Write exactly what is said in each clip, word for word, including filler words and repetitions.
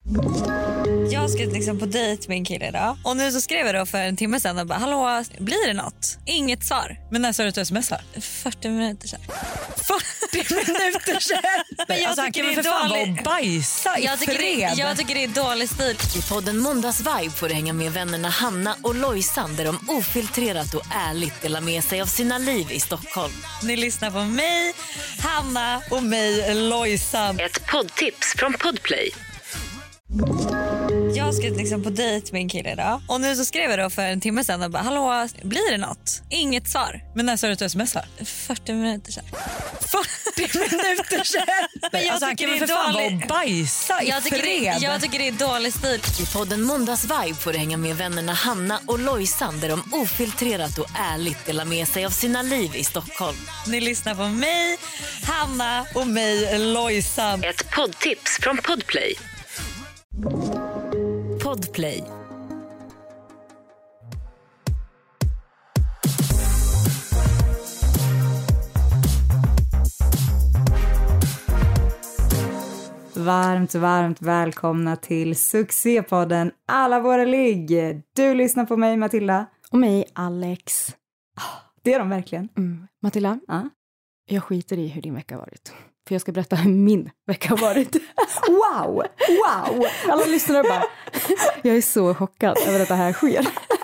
Jag ska liksom på dejt med en kille idag. Och nu så skrev jag då för en timme sedan och bara, hallå, blir det något? Inget svar. Men när sa du att du smsar? fyrtio minuter sedan. fyrtio minuter sedan? Men jag alltså, han tycker kan det väl är för fan dålig- vara och bajsa i Jag tycker, fred. det, jag tycker det är dålig stil. I podden Måndagsvibe får du hänga med vännerna Hanna och Lojsan där de ofiltrerat och ärligt delar med sig av sina liv i Stockholm. Ni lyssnar på mig, Hanna och mig, Lojsan. Ett poddtips från Podplay. Jag ska liksom på dejt med en kille idag. Och nu så skrev jag då för en timme sedan och bara, hallå, blir det något? Inget svar. Men när sa du att du smsar? fyrtio minuter sedan. fyrtio minuter sedan? Men jag alltså, han tycker kan det väl är för fan vara dålig- och bajsa i Jag tycker, fred. det, jag tycker det är dålig stil. I podden Måndagsvibe får du hänga med vännerna Hanna och Lojsan där de ofiltrerat och ärligt delar med sig av sina liv i Stockholm. Ni lyssnar på mig, Hanna och mig, Lojsan. Ett poddtips från Podplay. Podplay. Varmt, varmt välkomna till succépodden Alla våra ligg. Du lyssnar på mig, Matilda. Och mig, Alex. Det är de verkligen. Mm. Matilda, Ja. jag skiter i hur din vecka har varit. För jag ska berätta hur min vecka har varit. Wow, wow. Alla lyssnare bara, jag är så chockad över att det här sker.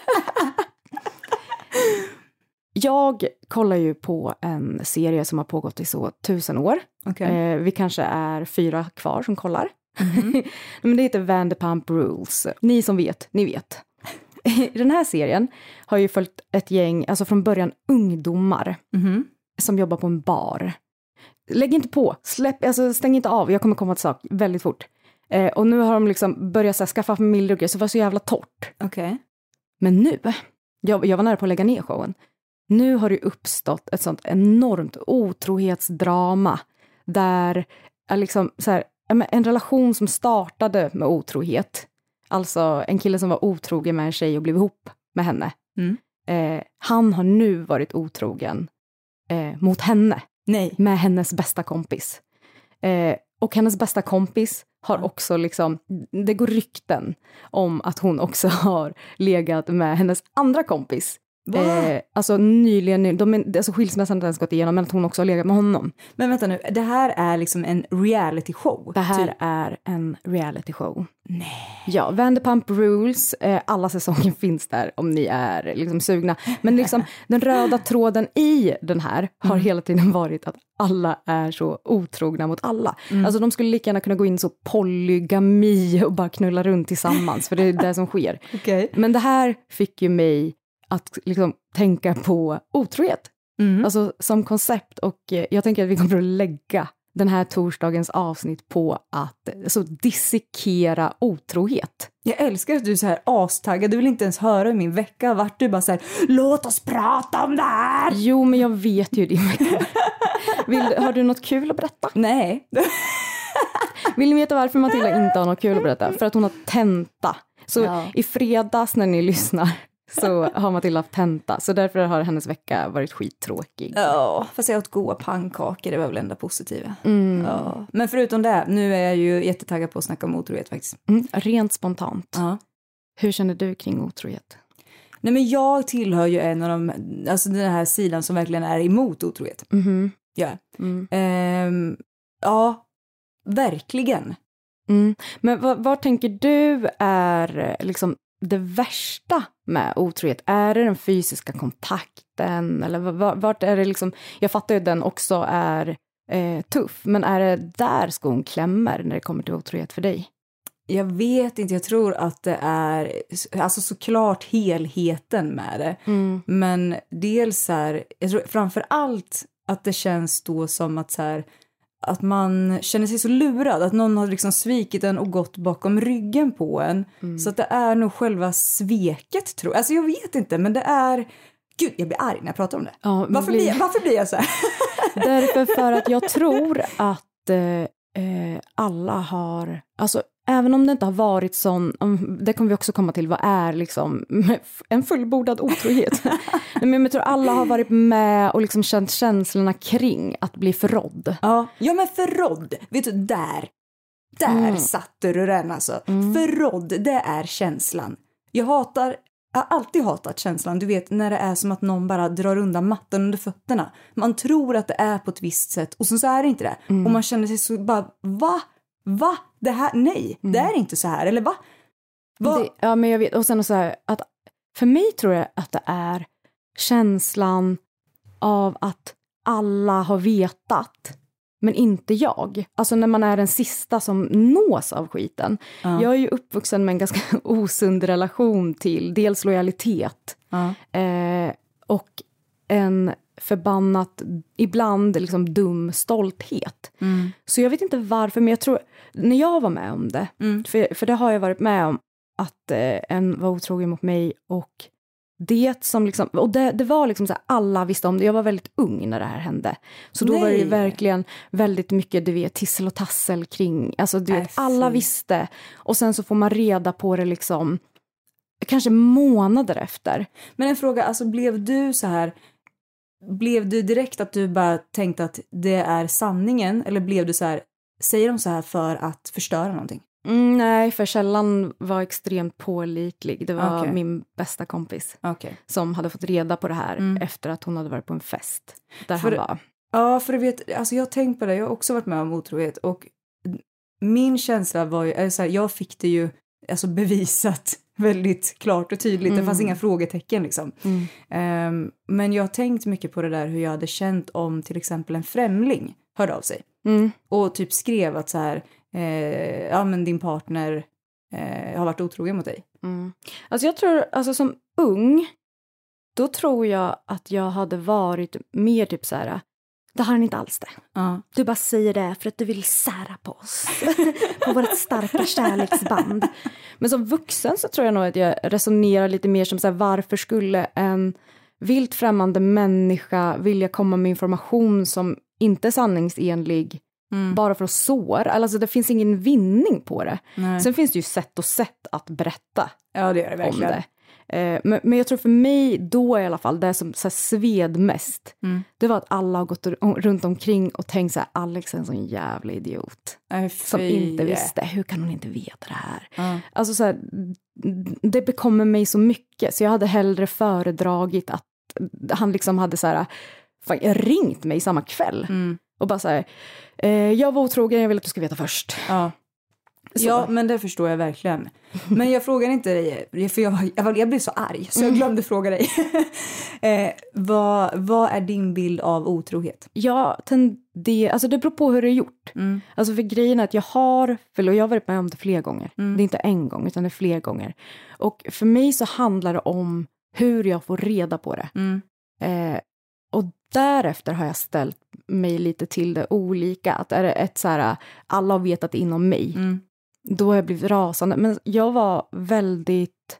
Jag kollar ju på en serie som har pågått i så tusen år. Okay. Eh, vi kanske är fyra kvar som kollar. Mm-hmm. Men det heter Vanderpump Rules. Ni som vet, ni vet. Den här serien har ju följt ett gäng, alltså från början ungdomar, Mm-hmm. som jobbar på en bar. Lägg inte på, släpp, alltså stäng inte av, jag kommer komma till sak väldigt fort. Eh, och nu har de liksom börjat så här, skaffa familj och grejer, så det var så jävla torrt. Okej. Okay. Men nu, jag, jag var nära på att lägga ner showen. Nu har det uppstått ett sånt enormt otrohetsdrama där är liksom så här, en relation som startade med otrohet. Alltså en kille som var otrogen med en tjej och blev ihop med henne. Mm. Eh, han har nu varit otrogen eh, mot henne. Nej. Med hennes bästa kompis. Eh, och hennes bästa kompis har också liksom, det går rykten om att hon också har legat med hennes andra kompis. Eh, alltså nyligen, de är, alltså skilsmässan har ens gått igenom, men att hon också har legat med honom. Men vänta nu, det här är liksom en reality show. Det här typ. är en reality show. Nej. Ja, Vanderpump Rules, eh, alla säsonger finns där om ni är liksom sugna. Men liksom den röda tråden i den här har mm. hela tiden varit att alla är så otrogna mot alla. Mm. Alltså de skulle lika gärna kunna gå in så polygami och bara knulla runt tillsammans, för det är det som sker. Okay. Men det här fick ju mig att liksom tänka på otrohet. Mm. Alltså som koncept, och eh, jag tänker att vi kommer att lägga den här torsdagens avsnitt på att alltså, dissekera otrohet. Jag älskar att du är så här astaggad. Du vill inte ens höra hur min vecka har varit. Du bara så här, låt oss prata om det här. Jo, men jag vet ju din vecka. Vill, har du något kul att berätta? Nej. Vill ni veta varför Matilda inte har något kul att berätta? För att hon har tenta. Så ja. I fredags när ni lyssnar så har Matilda haft tenta. Så därför har hennes vecka varit skittråkig. Ja, fast jag åt goda pannkakor. Det var väl enda positiva. Mm. Ja. Men förutom det, nu är jag ju jättetaggad på att snacka om otrohet faktiskt. Mm, rent spontant. Ja. Hur känner du kring otrohet? Nej, men jag tillhör ju en av de, alltså den här sidan som verkligen är emot otrohet. Mm-hmm. Ja. Mm. Ehm, ja, verkligen. Mm. Men vad, vad tänker du är liksom det värsta med otrohet? Är det den fysiska kontakten? Eller vart, vart är det liksom, jag fattar ju att den också är eh, tuff, men är det där skon klämmer när det kommer till otrohet för dig? Jag vet inte, jag tror att det är alltså såklart helheten med det. Mm. Men dels här, jag tror framför allt att det känns då som att så här, att man känner sig så lurad, att någon har liksom svikit en och gått bakom ryggen på en. Mm. Så att det är nog själva sveket, tror jag. Alltså jag vet inte, men det är... Gud, jag blir arg när jag pratar om det. Ja, varför, blir... Blir, varför blir jag så här? Därför för att jag tror att eh, alla har... Alltså, även om det inte har varit sån... Det kommer vi också komma till. Vad är liksom en fullbordad otrohet? Men jag tror alla har varit med och liksom känt känslorna kring att bli förrådd. Ja, ja men förrådd. Vet du, där. Där Mm. satte du den alltså. Mm. Förrådd, det är känslan. Jag hatar, jag har alltid hatat känslan. Du vet när det är som att någon bara drar undan mattan under fötterna. Man tror att det är på ett visst sätt och så, så är det inte det. Mm. Och man känner sig så bara, va? Va? Det här, nej, Mm. det är inte så här. Eller va? va? Det, ja, men jag vet. Och sen så här, att för mig tror jag att det är känslan av att alla har vetat, men inte jag. Alltså när man är den sista som nås av skiten. Ja. Jag är ju uppvuxen med en ganska osund relation till dels lojalitet Ja. eh, och en förbannat, ibland liksom dum stolthet. Mm. Så jag vet inte varför, men jag tror, när jag var med om det, Mm. för, för det har jag varit med om, att eh, en var otrogen mot mig och det som liksom, och det, det var liksom så här, alla visste om det, jag var väldigt ung när det här hände. Så då Nej. var det ju verkligen väldigt mycket, du vet, tissel och tassel kring, alltså du Äh, vet, alla fy. visste. Och sen så får man reda på det liksom, kanske månader efter. Men en fråga, alltså blev du så här, blev du direkt att du bara tänkte att det är sanningen, eller blev du så här, säger de så här för att förstöra någonting? Mm, nej, för källan var extremt pålitlig. Det var Okej. min bästa kompis Okej. som hade fått reda på det här Mm. efter att hon hade varit på en fest där För- han var. Ja, för du vet, alltså jag har tänkt på det, jag har också varit med om otrohet och min känsla var ju, eller så här, jag fick det ju alltså bevisat väldigt klart och tydligt, det Mm. fanns inga frågetecken liksom. Mm. Ehm, men jag har tänkt mycket på det där hur jag hade känt om till exempel en främling hörde av sig Mm. och typ skrev att så här, eh, ja men din partner eh, har varit otrogen mot dig. Mm. Alltså jag tror, alltså som ung, då tror jag att jag hade varit mer typ så här, det har han inte alls det. Ja. Du bara säger det för att du vill sära på oss. På vårt starka kärleksband. Men som vuxen så tror jag nog att jag resonerar lite mer som så här, varför skulle en vilt främmande människa vilja komma med information som inte är sanningsenlig Mm. bara för att såra? Alltså det finns ingen vinning på det. Nej. Sen finns det ju sätt och sätt att berätta Ja, det gör det om verkligen. det. Eh, men, men jag tror för mig då i alla fall, det som så här sved mest, Mm. det var att alla har gått r- runt omkring och tänkt så här, Alex är en sån jävla idiot. Äh, Som fy. inte visste, hur kan hon inte veta det här? Ja. Alltså så här, det bekommer mig så mycket, så jag hade hellre föredragit att han liksom hade så här, fan, ringt mig samma kväll. Mm. Och bara så här, eh, jag var otrogen, jag vill att du ska veta först. Ja. Så. Ja, men det förstår jag verkligen. Men jag frågar inte dig, för jag, jag, jag blev så arg så jag glömde fråga dig. eh, vad, vad är din bild av otrohet? Ja, tenderar, alltså det beror på hur det är gjort. Mm. Alltså för grejen är att jag har, för jag har varit med om det fler gånger. Mm. Det är inte en gång utan det är fler gånger. Och för mig så handlar det om hur jag får reda på det. Mm. Eh, och därefter har jag ställt mig lite till det olika. Att är det ett så här, alla har vetat inom mig. Mm. Då har jag blivit rasande. Men jag var väldigt,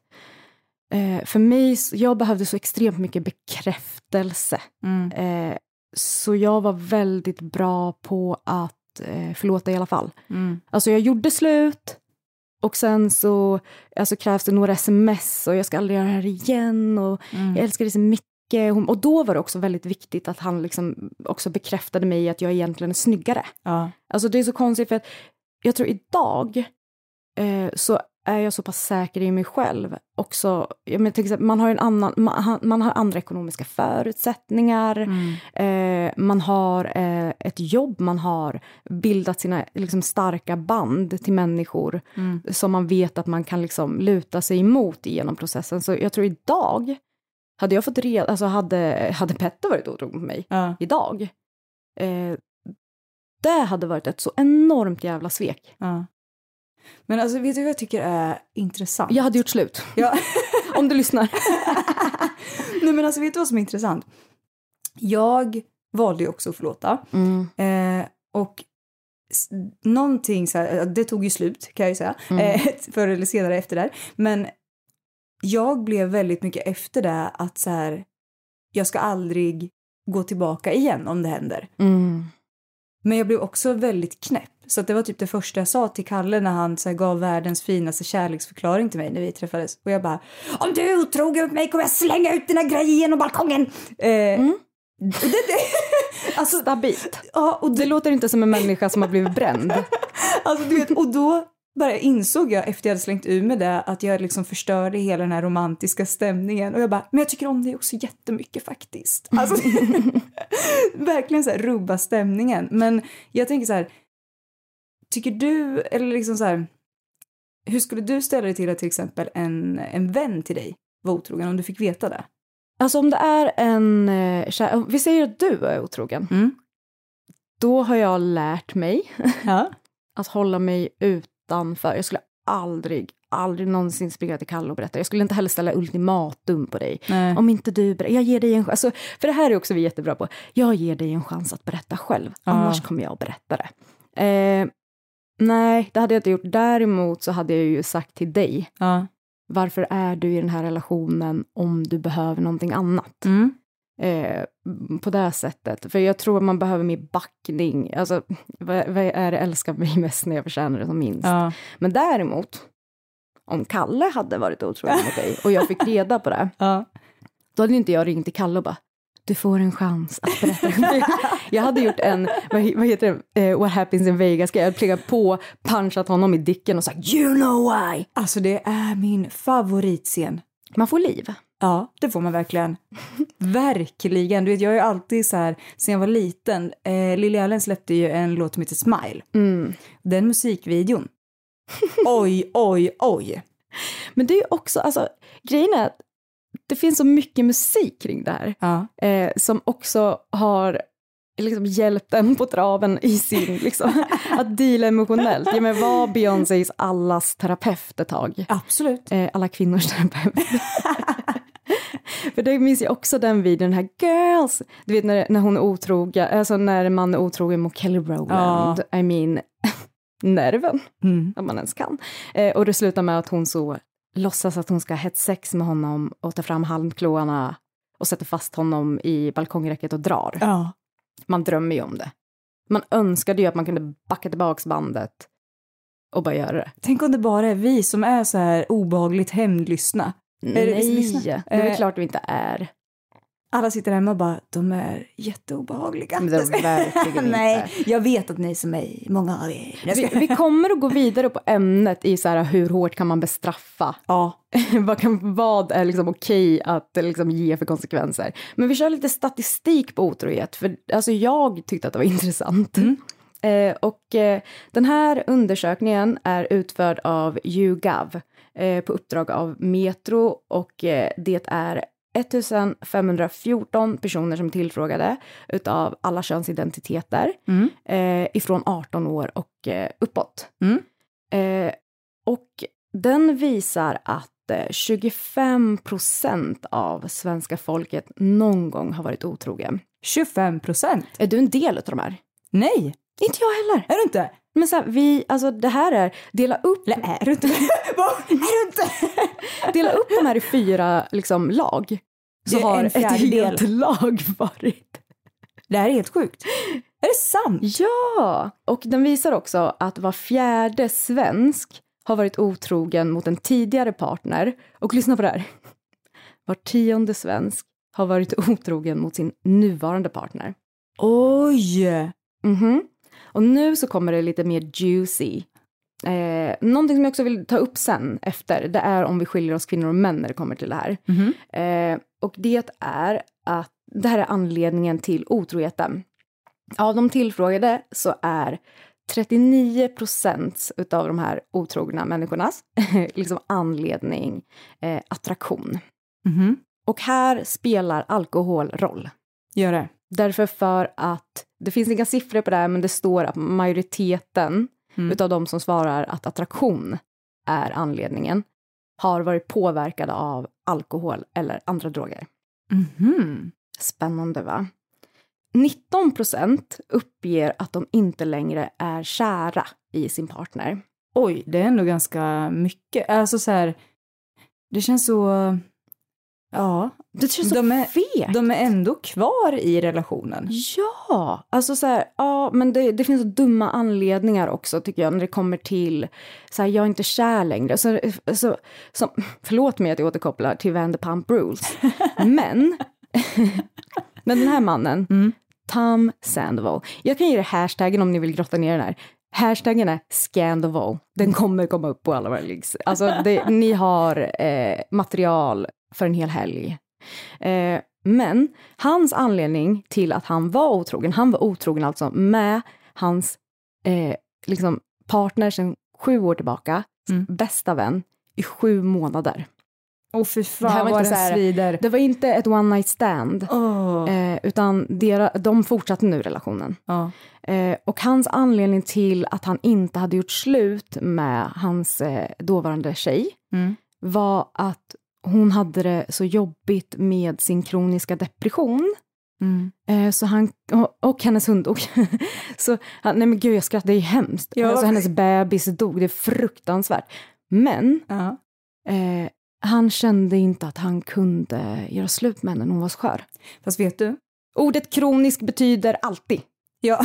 eh, för mig, jag behövde så extremt mycket bekräftelse. Mm. Eh, så jag var väldigt bra på att eh, förlåta i alla fall. Mm. Alltså jag gjorde slut. Och sen så alltså, krävs det några sms. Och jag ska aldrig göra det här igen. Och Mm. jag älskar det så mycket. Och då var det också väldigt viktigt att han liksom också bekräftade mig att jag egentligen är snyggare. Ja. Alltså det är så konstigt för att jag tror idag eh, så är jag så pass säker i mig själv. Också, jag menar, till exempel, man har en annan, man, man har andra ekonomiska förutsättningar. Mm. Eh, man har eh, ett jobb, man har bildat sina liksom, starka band till människor. Mm. Som man vet att man kan liksom, luta sig emot genom processen. Så jag tror idag, hade jag fått reda, alltså hade, hade Petter varit otrogen på mig Ja. idag. Eh, det hade varit ett så enormt jävla svek. Ja. Men alltså, vet du vad jag tycker är intressant? Jag hade gjort slut. Ja. Om du lyssnar. Nej, men alltså, vet du vad som är intressant? Jag valde ju också att förlåta. Mm. Eh, och s- någonting så här, det tog ju slut kan jag ju säga. Mm. Eh, förr eller senare efter det. Men jag blev väldigt mycket efter det att så här, jag ska aldrig gå tillbaka igen om det händer. Mm. Men jag blev också väldigt knäpp. Så att det var typ det första jag sa till Kalle när han så här, gav världens finaste kärleksförklaring till mig när vi träffades. Och jag bara, om du är otrogen mot mig kommer jag slänga ut dina grejer genom balkongen. Eh, Mm. det, det, alltså, Stabilt. ja, och Det det, låter inte som en människa som har blivit bränd. Alltså du vet, och då bara insåg jag efter jag hade slängt ur med det att jag liksom förstörde hela den här romantiska stämningen. Och jag bara, men jag tycker om det också jättemycket faktiskt. Alltså, verkligen så här rubba stämningen. Men jag tänker så här, tycker du, eller liksom så här, hur skulle du ställa dig till att till exempel en, en vän till dig var otrogen om du fick veta det? Alltså om det är en eh, kär, vi säger att du är otrogen. Mm. Då har jag lärt mig Ja. att hålla mig utanför. Jag skulle aldrig, aldrig någonsin springa till Kalle och berätta. Jag skulle inte heller ställa ultimatum på dig. Nej. Om inte du berättar, jag ger dig en chans. Alltså, för det här är också vi jättebra på. Jag ger dig en chans att berätta själv. Ja. Annars kommer jag att berätta det. Eh, nej, det hade jag inte gjort. Däremot så hade jag ju sagt till dig. Ja. Varför är du i den här relationen om du behöver någonting annat? Mm. Eh, på det här sättet. För jag tror att man behöver mer backning. Alltså, vad, vad är det älskar mig mest när jag förtjänar det som minst? Ja. Men däremot, om Kalle hade varit otrogen mot dig och jag fick reda på det, Ja. då hade inte jag ringt till Kalle och bara, du får en chans att berätta. Jag hade gjort en, vad, vad heter det, uh, What Happens in Vegas. Jag hade plingat på, punchat honom i dicken och sagt, you know why. Alltså det är min favoritscen. Man får liv. Ja, det får man verkligen. Verkligen. Du vet, jag är ju alltid så här, sen jag var liten, eh, Lily Allen släppte ju en låt som heter Smile. Mm. Den musikvideon. Oj, oj, oj. Men det är ju också, alltså, grejen är att det finns så mycket musik kring det här. Ja. Eh, som också har liksom hjälpt en på traven i sin, liksom, att deala emotionellt. Ja, men var Beyoncés allas terapeut ett tag. Absolut. Eh, alla kvinnors terapeut. För det minns jag också den videon, den här girls. Du vet när, när hon är otrogen, alltså när man är otrogen mot Kelly Rowland. Ja. I mean, nerven, Mm. om man ens kan. Eh, och det slutar med att hon så låtsas att hon ska ha hett sex med honom och ta fram halmklåarna och sätter fast honom i balkongräcket och drar. Ja. Man drömmer ju om det. Man önskade ju att man kunde backa tillbaks bandet och bara göra det. Tänk om det bara är vi som är så här obehagligt hämndlystna. Är det vi som Nej, lyssnar? det är väl Eh, klart vi inte är. Alla sitter hemma och bara, de är jätteobehagliga. Men det är verkligen Nej, inte. jag vet att ni som är många av er. Jag ska- Vi, vi kommer att gå vidare på ämnet i så här, hur hårt kan man bestraffa? Ja. vad, kan, vad är liksom okej att liksom ge för konsekvenser? Men vi kör lite statistik på otrohet. För alltså, jag tyckte att det var intressant. Mm. Eh, och eh, den här undersökningen är utförd av YouGov eh, på uppdrag av Metro. Och eh, det är femtonhundrafjorton personer som tillfrågade utav alla könsidentiteter Mm. eh, ifrån arton år och eh, uppåt. Mm. Eh, och den visar att eh, tjugofem procent av svenska folket någon gång har varit otrogen. tjugofem procent? Är du en del av de här? Nej, Inte jag heller. är du inte? Men så här, vi, alltså det här är, dela upp, Eller är du inte? Vad? Är du inte? dela upp de här i fyra liksom, lag. Så Det är har en ett fjärdedel. helt lag varit. Det här är helt sjukt. Är det sant? Ja, och den visar också att var fjärde svensk har varit otrogen mot en tidigare partner. Och lyssna på det här. Var tionde svensk har varit otrogen mot sin nuvarande partner. Oj! Mhm. Och nu så kommer det lite mer juicy. Eh, någonting som jag också vill ta upp sen efter, det är om vi skiljer oss kvinnor och män när det kommer till det här. Mhm. Eh, och det är att det här är anledningen till otroheten. Av de tillfrågade så är trettionio procent utav de här otrogna människornas liksom anledning eh, attraktion. Mhm. Och här spelar alkohol roll. Gör det. Därför för att det finns inga siffror på det här, men det står att majoriteten Mm. utav de som svarar att attraktion är anledningen har varit påverkade av alkohol eller andra droger. Mhm. Spännande, va? nitton procent uppger att de inte längre är kära i sin partner. Oj, det är ändå ganska mycket. Alltså så här, det känns så... Ja, Det känns så De är- fegt. de är ändå kvar i relationen. Ja, alltså så här, ja, men det, det finns så dumma anledningar också tycker jag när det kommer till så här, jag är inte kär längre. Så, så, så, förlåt mig att jag återkopplar till Vanderpump Rules. men, men den här mannen, Mm. Tom Sandoval. Jag kan ge er hashtaggen om ni vill grotta ner den här. hashtaggen är Scandoval. Den kommer komma upp på alla våra links. Alltså det, ni har eh, material för en hel helg. Eh, men hans anledning till att han var otrogen, han var otrogen alltså med hans eh, liksom partner sedan sju år tillbaka, mm. bästa vän, i sju månader. Och fy fan, det här var vad inte det så här, svider. Det var inte ett one night stand. Oh. Eh, utan dera, de fortsatte nu relationen. Oh. Eh, och hans anledning till att han inte hade gjort slut med hans eh, dåvarande tjej mm. var att hon hade det så jobbigt med sin kroniska depression. Mm. Eh, så han, och, och hennes hund dog. så han, nej men gud, jag skrattar, det är hemskt. Ja. Alltså, hennes bebis dog, det är fruktansvärt. Men ja. eh, han kände inte att han kunde göra slut med henne när hon var skör. Fast vet du? Ordet kronisk betyder alltid. Ja.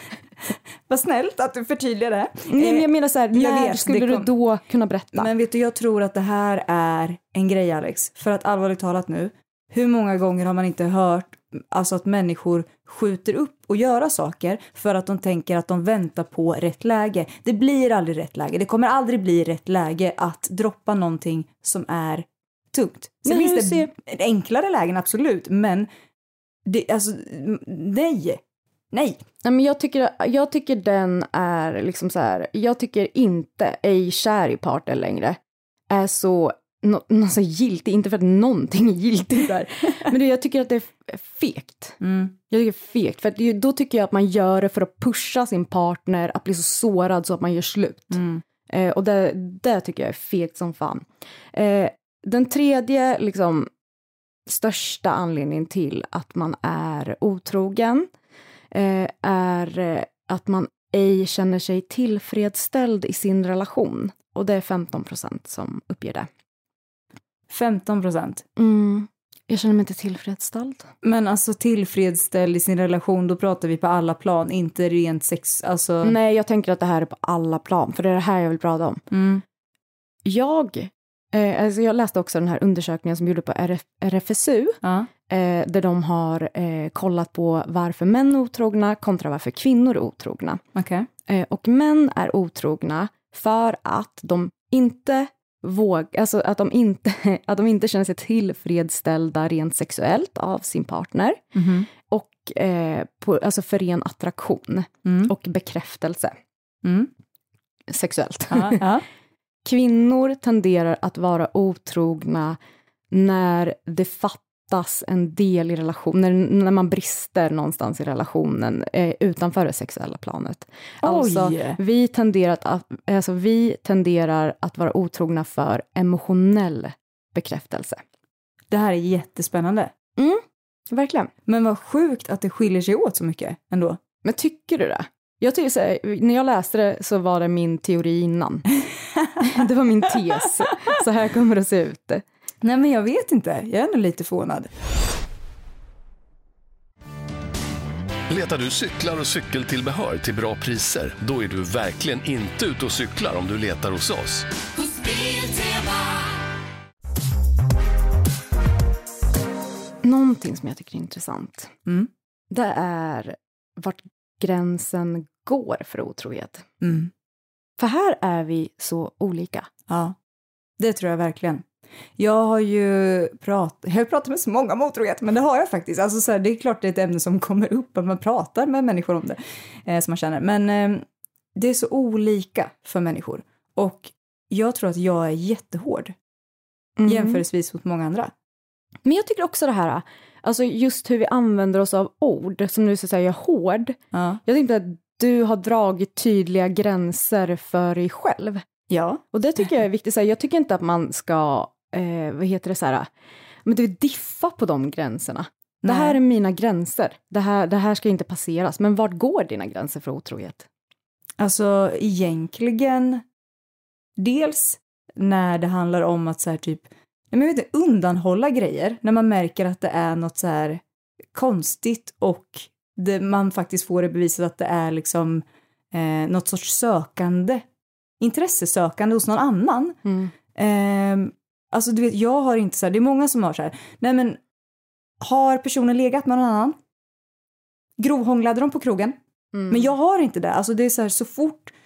Vad snällt att du förtydligar det. Nej, men jag menar så här, jag när vet, skulle kom... du då kunna berätta? Men vet du, jag tror att det här är en grej, Alex. För att allvarligt talat nu, hur många gånger har man inte hört alltså att människor skjuter upp och göra saker för att de tänker att de väntar på rätt läge. Det blir aldrig rätt läge. Det kommer aldrig bli rätt läge att droppa någonting som är tungt. Sen finns det ser... enklare lägen, absolut. Men det, alltså, nej. Nej. Nej, men jag tycker, jag tycker den är liksom så här, jag tycker inte ej kär i partner längre är så no, no, så giltig, inte för att någonting är giltigt där. Men det, jag tycker att det är fegt. Mm. Jag tycker det är fegt, för att det, då tycker jag att man gör det för att pusha sin partner att bli så sårad så att man gör slut. Mm. Eh, och det, det tycker jag är fegt som fan. Eh, den tredje liksom största anledningen till att man är otrogen eh, är att man ej känner sig tillfredsställd i sin relation. Och det är femton procent som uppger det. femton procent? Mm. Jag känner mig inte tillfredsställd. Men alltså tillfredsställd i sin relation, då pratar vi på alla plan, inte rent sex. Alltså... Nej, jag tänker att det här är på alla plan, för det är det här jag vill prata om. Mm. Jag, eh, alltså jag läste också den här undersökningen som gjorde på R F, R F S U. Ja. Eh, där de har eh, kollat på varför män är otrogna kontra varför kvinnor är otrogna. Okay. Eh, och män är otrogna för att de inte vågar, alltså att de inte, att de inte känner sig tillfredsställda rent sexuellt av sin partner. Mm. Och eh, på, alltså för ren attraktion mm. och bekräftelse. Mm. Sexuellt. Ja, ja. Kvinnor tenderar att vara otrogna när det fattas en del i relationen, när, när man brister någonstans i relationen eh, utanför det sexuella planet. Alltså, vi tenderar att, alltså, vi tenderar att vara otrogna för emotionell bekräftelse. Det här är jättespännande. Mm, verkligen. Men vad sjukt att det skiljer sig åt så mycket ändå. Men tycker du det? Jag tycker så här, när jag läste det så var det min teori innan. Det var min tes. Så här kommer det att se ut. Nej, men jag vet inte. Jag är ändå lite förvånad. Letar du cyklar och cykeltillbehör till bra priser? Då är du verkligen inte ute och cyklar om du letar hos oss. Någonting som jag tycker är intressant. Mm. Det är vart gränsen går för otrohet. Mm. För här är vi så olika. Ja, det tror jag verkligen. Jag har ju pratat, jag har pratat med så många om otrohet, men det har jag faktiskt. Alltså så här, det är klart det är ett ämne som kommer upp, att man pratar med människor om det, eh, som man känner. Men eh, det är så olika för människor. Och jag tror att jag är jättehård. Mm. Jämförelsevis mot många andra. Men jag tycker också det här, alltså just hur vi använder oss av ord, som nu så säger jag hård. Ja. Jag tänkte att du har dragit tydliga gränser för dig själv. Ja. Och det tycker jag är viktigt. Jag tycker inte att man ska, eh, vad heter det så här, men du diffa på de gränserna. Nej. Det här är mina gränser. Det här, det här ska inte passeras. Men vart går dina gränser för otrohet? Alltså egentligen, dels när det handlar om att så här typ, men jag vet inte, undanhålla grejer. När man märker att det är något så här konstigt och det, man faktiskt får det bevisat att det är liksom eh, något sorts sökande, intressesökande hos någon annan. Mm. Eh, alltså du vet, jag har inte så här, det är många som har så här, nej men har personen legat med någon annan? Grovhånglade de på krogen? Mm. Men jag har inte det. Alltså det är så här, så fort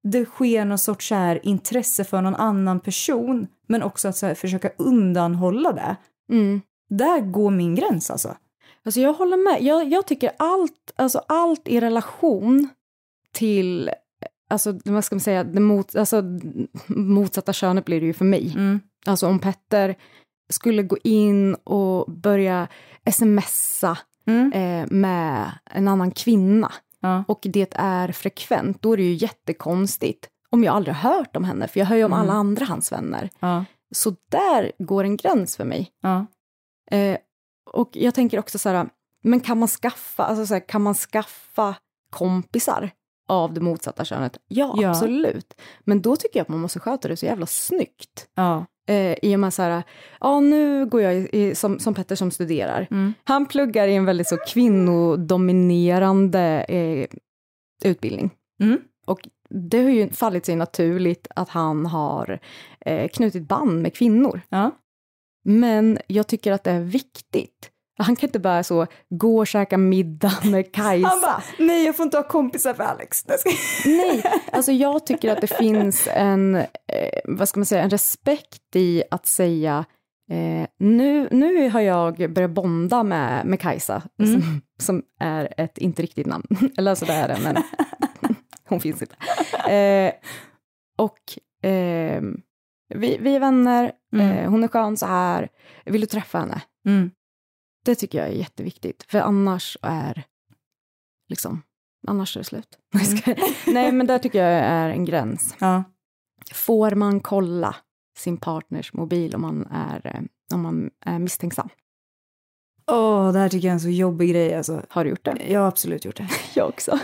det sker någon sorts så här intresse för någon annan person, men också att så här, försöka undanhålla det. Mm. Där går min gräns alltså. Alltså jag håller med. Jag, jag tycker allt, alltså allt i relation till, alltså vad ska man säga, det mot, alltså, motsatta könet blir det ju för mig. Mm. Alltså om Petter skulle gå in och börja smsa Mm. eh, med en annan kvinna Ja. och det är frekvent, då är det ju jättekonstigt om jag aldrig har hört om henne, för jag hör ju om Mm. alla andra hans vänner. Ja. Så där går en gräns för mig. Ja. Eh, och jag tänker också så här, men kan man skaffa, alltså så här, kan man skaffa kompisar av det motsatta könet? Ja, Ja. absolut. Men då tycker jag att man måste sköta det så jävla snyggt. Ja. Eh, I och med så här, ja nu går jag i, i, som, som Petter som studerar. Mm. Han pluggar i en väldigt så kvinnodominerande eh, utbildning. Mm. Och det har ju fallit sig naturligt att han har eh, knutit band med kvinnor. Ja. Men jag tycker att det är viktigt. Han kan inte bara så gå och käka middag med Kajsa. Han bara, nej jag får inte ha kompisar för Alex. Nej, alltså jag tycker att det finns en, eh, vad ska man säga, en respekt i att säga eh, nu, nu har jag börjat bonda med, med Kajsa, Mm. som, som är ett inte riktigt namn. Eller alltså det är det, men hon finns inte. Eh, och eh, vi, vi är vänner, Mm. eh, hon är skön så här, vill du träffa henne? Mm. Det tycker jag är jätteviktigt, för annars är liksom, annars är det slut. Mm. Nej, men där tycker jag är en gräns. Ja. Får man kolla sin partners mobil om man är, eh, om man är misstänksam? Åh, det här tycker jag är en så jobbig grej alltså. Har du gjort det? Jag har absolut gjort det. Jag också.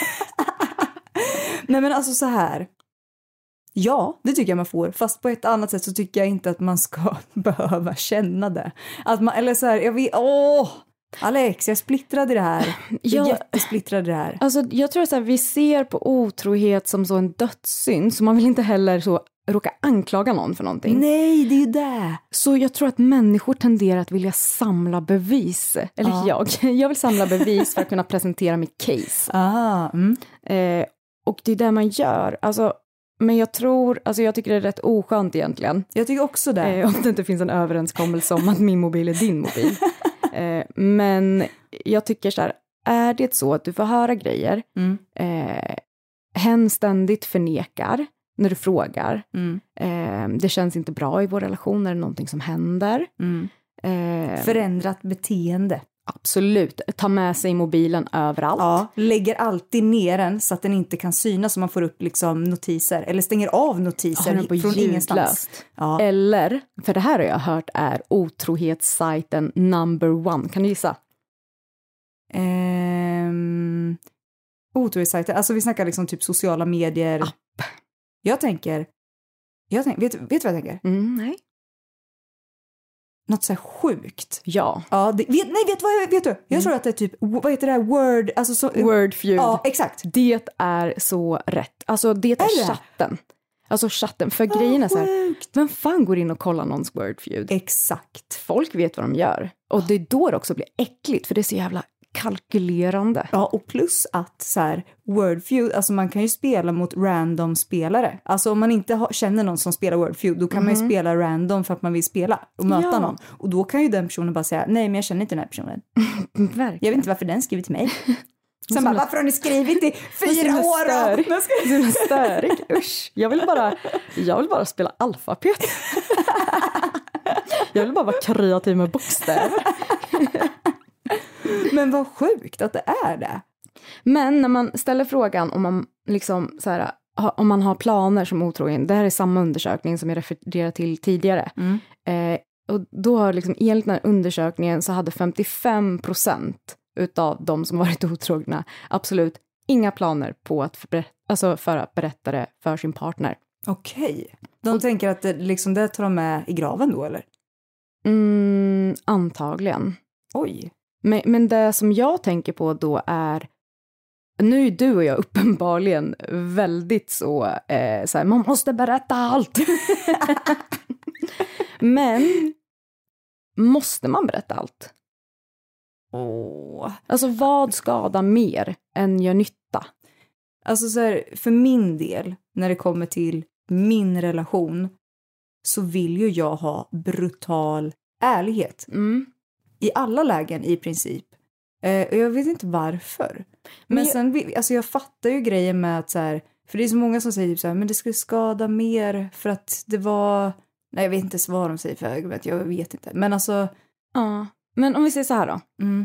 Nej men alltså så här. Ja, det tycker jag man får. Fast på ett annat sätt så tycker jag inte att man ska behöva känna det. Att man, eller så här, jag vet, åh! Alex, jag är splittrad i det här. Jag är Ja. jättesplittrad i det här. Alltså, jag tror att så här, vi ser på otrohet som så en dödssynd, så man vill inte heller så råka anklaga någon för någonting. Nej, det är ju det. Så jag tror att människor tenderar att vilja samla bevis. Eller Ja. jag. Jag vill samla bevis för att kunna presentera mitt case. Ah, mm. Eh, och det är det man gör. Alltså, men jag tror, alltså jag tycker det är rätt oskönt egentligen. Jag tycker också det. Eh, om det inte finns en överenskommelse om att min mobil är din mobil. Eh, men jag tycker så här, är det så att du får höra grejer, Mm. eh, hen ständigt förnekar när du frågar, Mm. eh, det känns inte bra i vår relation, är det någonting som händer? Mm. Eh, Förändrat beteende. absolut, ta med sig mobilen överallt. Ja, lägger alltid ner den så att den inte kan synas, så man får upp liksom notiser. Eller stänger av notiser Har den på från ingenstans. ljudlöst. Ja. Eller, för det här har jag hört är otrohetssajten number one. Kan du gissa? Ehm, otrohetssajter, alltså vi snackar liksom typ sociala medier. App. Jag tänker, jag tänker vet, vet du vad jag tänker? Mm, nej. Något så här sjukt. Ja. Ja, det, vet, nej vet, vad, vet du? Jag Mm. tror att det är typ, vad heter det här, Word, alltså så, Wordfeud. Ja, exakt. Det är så rätt. Alltså det är, Är det? chatten. Alltså chatten. För grejen är så här, Sjukt. vem fan går in och kollar någons Wordfeud? Exakt. Folk vet vad de gör. Och det är då det också blir äckligt, för det är så jävla kalkylerande. Ja, och plus att så här, Wordfeud, alltså man kan ju spela mot random spelare. Alltså om man inte har, känner någon som spelar Wordfeud, då kan man ju spela random för att man vill spela och möta Ja. någon. Och då kan ju den personen bara säga, nej men jag känner inte den här personen. Verkligen. Jag vet inte varför den skrivit till mig. Sen så bara, himla- varför har ni skrivit i fyra himla år då? störigt. Jag ska- Så himla störig. Usch. Jag vill bara, jag vill bara spela alfabet. Jag vill bara vara kreativ med bokstäver. Men vad sjukt att det är det. Men när man ställer frågan om man liksom så här, ha- om man har planer som otrogen, det här är samma undersökning som jag refererade till tidigare. Mm. Eh, och då har liksom, enligt den här undersökningen så hade femtiofem procent utav de som varit otrogna absolut inga planer på att för, alltså för att berätta det för sin partner. Okej. De tänker att det, liksom, det tar de med i graven då, eller? Mm, antagligen. Oj. Men, men det som jag tänker på då är, nu är du och jag uppenbarligen väldigt så, eh, så här, man måste berätta allt. Men måste man berätta allt? Åh. Alltså vad skadar mer än gör nytta? Alltså så här, för min del, när det kommer till min relation, så vill ju jag ha brutal ärlighet. Mm. I alla lägen i princip. Eh, och jag vet inte varför. Men, Men jag... sen, alltså jag fattar ju grejen med att så här, för det är så många som säger typ så här, men det skulle skada mer för att det var, nej jag vet inte vad de säger för argument, jag vet inte. Men alltså. Ja, men om vi säger så här då. Mm.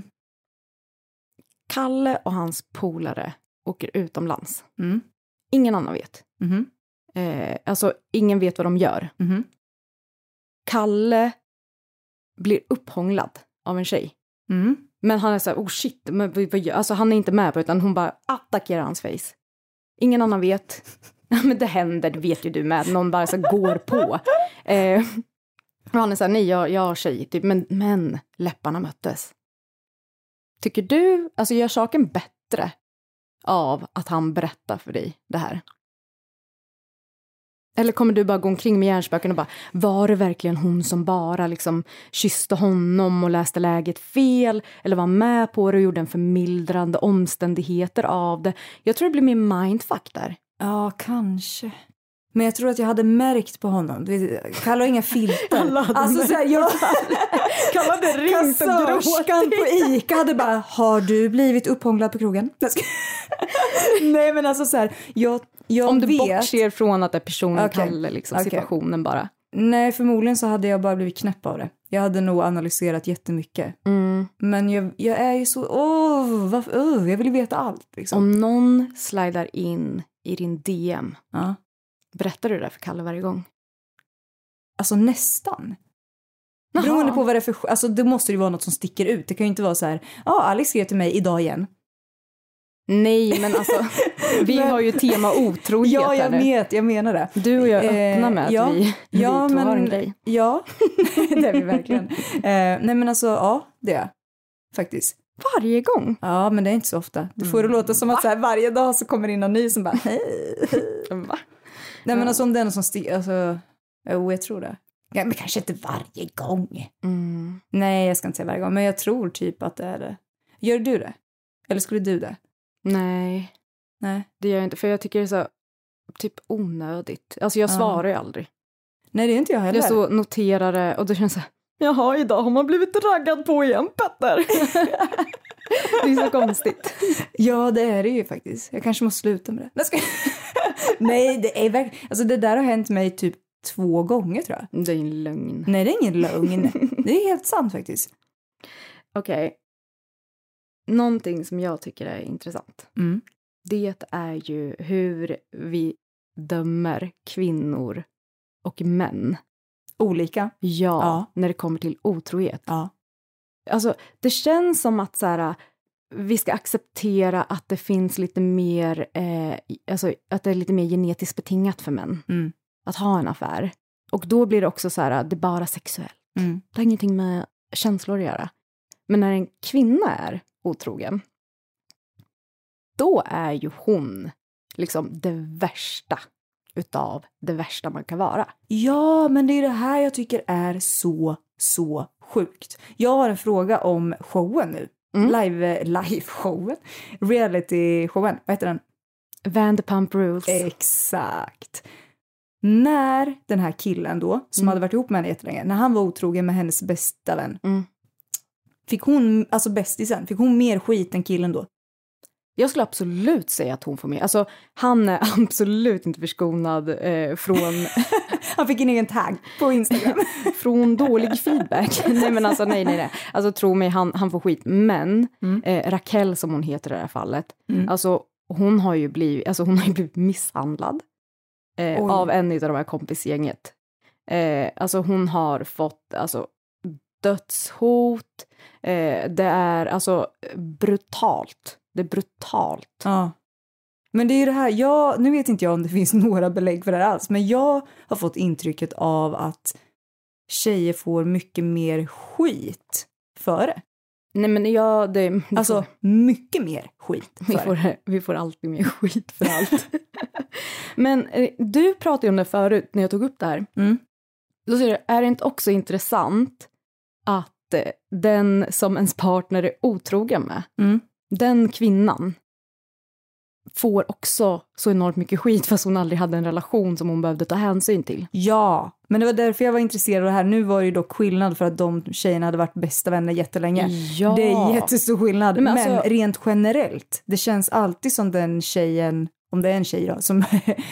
Kalle och hans polare åker utomlands. Mm. Ingen annan vet. Mm. Eh, alltså ingen vet vad de gör. Mm. Kalle blir upphånglad av en tjej. Mm. Men han är så här, oh shit, men vad gör? Alltså han är inte med på, utan hon bara attackerar hans face. Ingen annan vet. Men det händer, det vet ju du med. Någon bara så går på. Eh, och han är så här, nej jag, jag har tjej. Typ, men, men läpparna möttes. Tycker du, alltså gör saken bättre av att han berättar för dig det här? Eller kommer du bara gå omkring med hjärnspöken och bara, var det verkligen hon som bara liksom kysste honom och läste läget fel? Eller var med på det och gjorde en förmildrande omständigheter av det? Jag tror det blir mer mindfuck där. Ja, kanske. Men jag tror att jag hade märkt på honom. Kalle har inga filter. Alltså så här, jag Kalle hade ringt och kassörskan på Ica hade bara, har du blivit upphånglad på krogen? Nej men alltså så här, jag, jag Om du vet. bortser från att det är personen Okay. Kalle, liksom, Okay. situationen bara. Nej, förmodligen så hade jag bara blivit knäpp av det. Jag hade nog analyserat jättemycket. Mm. Men jag, jag är ju så, åh, varför, oh, jag vill ju veta allt. Liksom. Om någon slidar in i din D M, Ja. berättar du det för Kalle varje gång? Alltså nästan. Jaha. Beroende på vad det är för, alltså det måste ju vara något som sticker ut. Det kan ju inte vara så här, ja, ah, Alex skrev till mig idag igen. Nej, men alltså, vi Men- har ju tema otrohet. Ja, jag här nu. vet, jag menar det. Du och jag är öppna med att ja, vi, ja, vi två men, har en grej. Ja, det är vi verkligen. Eh, nej men alltså, ja, det är faktiskt. Varje gång. Ja, men det är inte så ofta. Du får det låta som att så här, varje dag så kommer in en ny som bara, hej. Va? Nej men alltså om det är någon som sticker, alltså, jo jag tror det. Ja, men kanske inte varje gång. Mm. Nej, jag ska inte säga varje gång, men jag tror typ att det är det. Gör du det? Eller skulle du det? Nej, Nej. det gör jag inte. För jag tycker det är så typ onödigt. Alltså jag Ja. svarar ju aldrig. Nej, det är inte jag heller. Jag så noterar det och då känns det så här, jaha, idag har man blivit raggad på igen, Petter. Det är så konstigt. Ja, det är det ju faktiskt. Jag kanske måste sluta med det. Nej, ska... Nej, det är verkligen... Alltså det där har hänt mig typ två gånger tror jag. Det är en lögn. Nej, det är ingen lögn. Det är helt sant faktiskt. Okej. Okay. Någonting som jag tycker är intressant. Mm. Det är ju hur vi dömer kvinnor och män. Olika. Ja, Ja. när det kommer till otrohet. Ja. Alltså, det känns som att så här, vi ska acceptera att det finns lite mer, eh, alltså att det är lite mer genetiskt betingat för män. Mm. Att ha en affär. Och då blir det också så här, det är bara sexuellt. Mm. Det har ingenting med känslor att göra. Men när en kvinna är otrogen, då är ju hon liksom det värsta utav det värsta man kan vara. Ja, men det är det här jag tycker är så, så sjukt. Jag har en fråga om showen nu. Mm. Live, live-showen. Reality-showen. Vad heter den? Vanderpump Rules. Exakt. När den här killen då, som Mm. hade varit ihop med henne jättelänge, när han var otrogen med hennes bästa vän, Mm. fick hon, alltså bästisen, fick hon mer skit än killen då? Jag skulle absolut säga att hon får med. Alltså, han är absolut inte förskonad eh, från, Han fick en egen tagg på Instagram. från dålig feedback. nej, men alltså, nej, nej, nej. Alltså, tro mig, han, han får skit. Men Mm. eh, Raquel, som hon heter i det här fallet, Mm. alltså, hon har ju blivit, alltså, hon har ju blivit misshandlad eh, Oj. av en av de här kompisgänget. Eh, alltså, hon har fått alltså, dödshot. Eh, det är alltså brutalt. Det är brutalt. Ja. Men det är ju det här, jag, nu vet inte jag om det finns några belägg för det här alls, men jag har fått intrycket av att tjejer får mycket mer skit för det. Nej, men jag, det, det Alltså får, mycket mer skit för vi, det. får, vi får alltid mer skit för allt. Men eh, du pratade ju om det förut när jag tog upp det här. Mm. Då säger du, är det inte också intressant att eh, den som ens partner är otrogen med, Mm. den kvinnan får också så enormt mycket skit fast hon aldrig hade en relation som hon behövde ta hänsyn till. Ja, men det var därför jag var intresserad av det här. Nu var det ju dock skillnad för att de tjejerna hade varit bästa vänner jättelänge. Ja. Det är jättestor skillnad. Men Men, alltså- rent generellt, det känns alltid som den tjejen, om det är en tjej då, som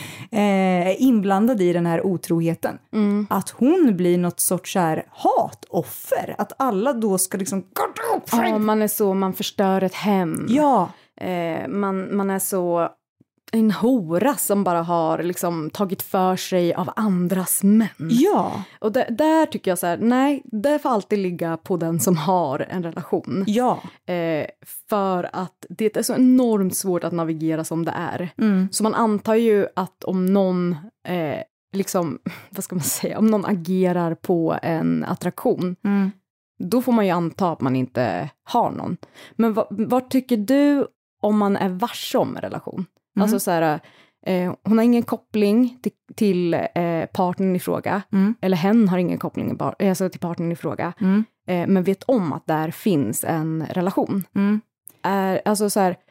är inblandad i den här otroheten. Mm. Att hon blir något sorts så här hatoffer. Att alla då ska liksom... Ja, man är så, man förstör ett hem. Ja. Eh, man, man är så en hora som bara har liksom tagit för sig av andras män. Ja. Och där, där tycker jag så här, nej, det får alltid ligga på den som har en relation. Ja. Eh, för att det är så enormt svårt att navigera som det är. Mm. Så man antar ju att om någon, eh, liksom, vad ska man säga, om någon agerar på en attraktion, Mm. då får man ju anta att man inte har någon. Men vad, vad tycker du om man är varse om en relation? Mm. Alltså så här, eh, hon har ingen koppling till, till eh, partnern i fråga. Mm. Eller hen har ingen koppling alltså till partnern i fråga. Mm. Eh, men vet om att där finns en relation. Mm. Är, alltså så här,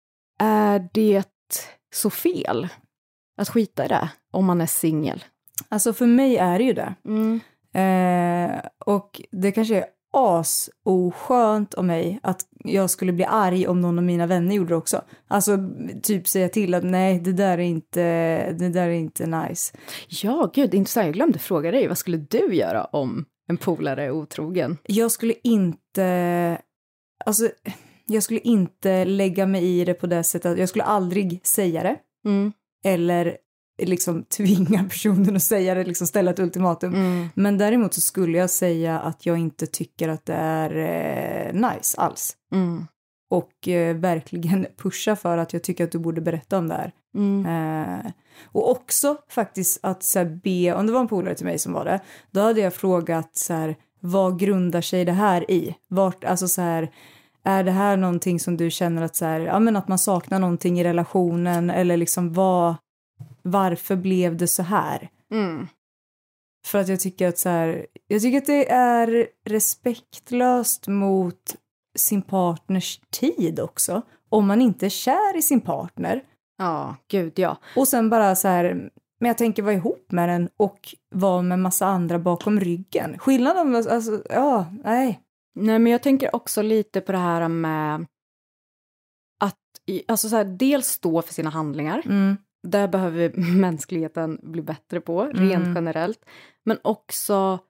är det så fel att skita i det om man är singel? Alltså för mig är det ju det. Mm. Eh, och det kanske är as-oskönt av mig att jag skulle bli arg om någon av mina vänner gjorde det också. Alltså typ säga till att nej, det där är inte, det där är inte nice. Ja, gud, intressant. Jag glömde fråga dig. Vad skulle du göra om en polare är otrogen? Jag skulle inte, alltså jag skulle inte lägga mig i det på det sättet. Jag skulle aldrig säga det. Mm. Eller liksom tvinga personen att säga det, liksom ställa ett ultimatum. Mm. Men däremot så skulle jag säga att jag inte tycker att det är eh, nice alls. Mm. Och eh, verkligen pusha för att jag tycker att du borde berätta om det här. Mm. Eh, och också faktiskt att så här, be, om det var en polare till mig som var det, då hade jag frågat så här, vad grundar sig det här i? Vart, alltså så här, är det här någonting som du känner att så här, ja men att man saknar någonting i relationen, eller liksom vad, varför blev det så här? Mm. För att jag tycker att så här, jag tycker att det är respektlöst mot sin partners tid också. Om man inte är kär i sin partner. Ja, gud ja. Och sen bara så här, men jag tänker vara ihop med den och vara med massa andra bakom ryggen. Skillnaden, alltså, ja, nej. Nej, men jag tänker också lite på det här med att, alltså så här, dels stå för sina handlingar. Mm. Där behöver mänskligheten bli bättre på, Mm. rent generellt. Men också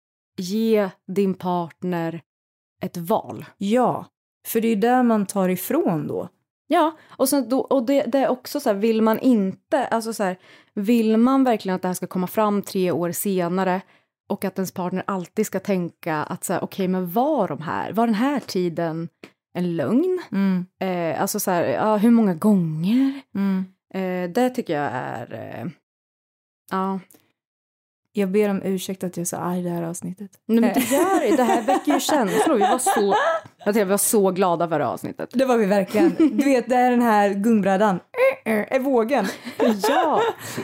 ge din partner ett val. Ja, för det är där man tar ifrån då. Ja, och, sen då, och det, det är också så här, vill man inte, alltså så här, vill man verkligen att det här ska komma fram tre år senare och att ens partner alltid ska tänka att så här, okej, men var de här, var den här tiden en lögn? Mm. Eh, alltså så här, ja, hur många gånger? Mm. Eh, det tycker jag är, eh, ja. Jag ber om ursäkt att jag sa arg i det här avsnittet. Nej, men det gör det. Det här väcker ju känslor. Vi var så, jag tänkte, vi var så glada för det avsnittet. Det var vi verkligen. Du vet, det är den här gungbrädan. Är vågen. Ja.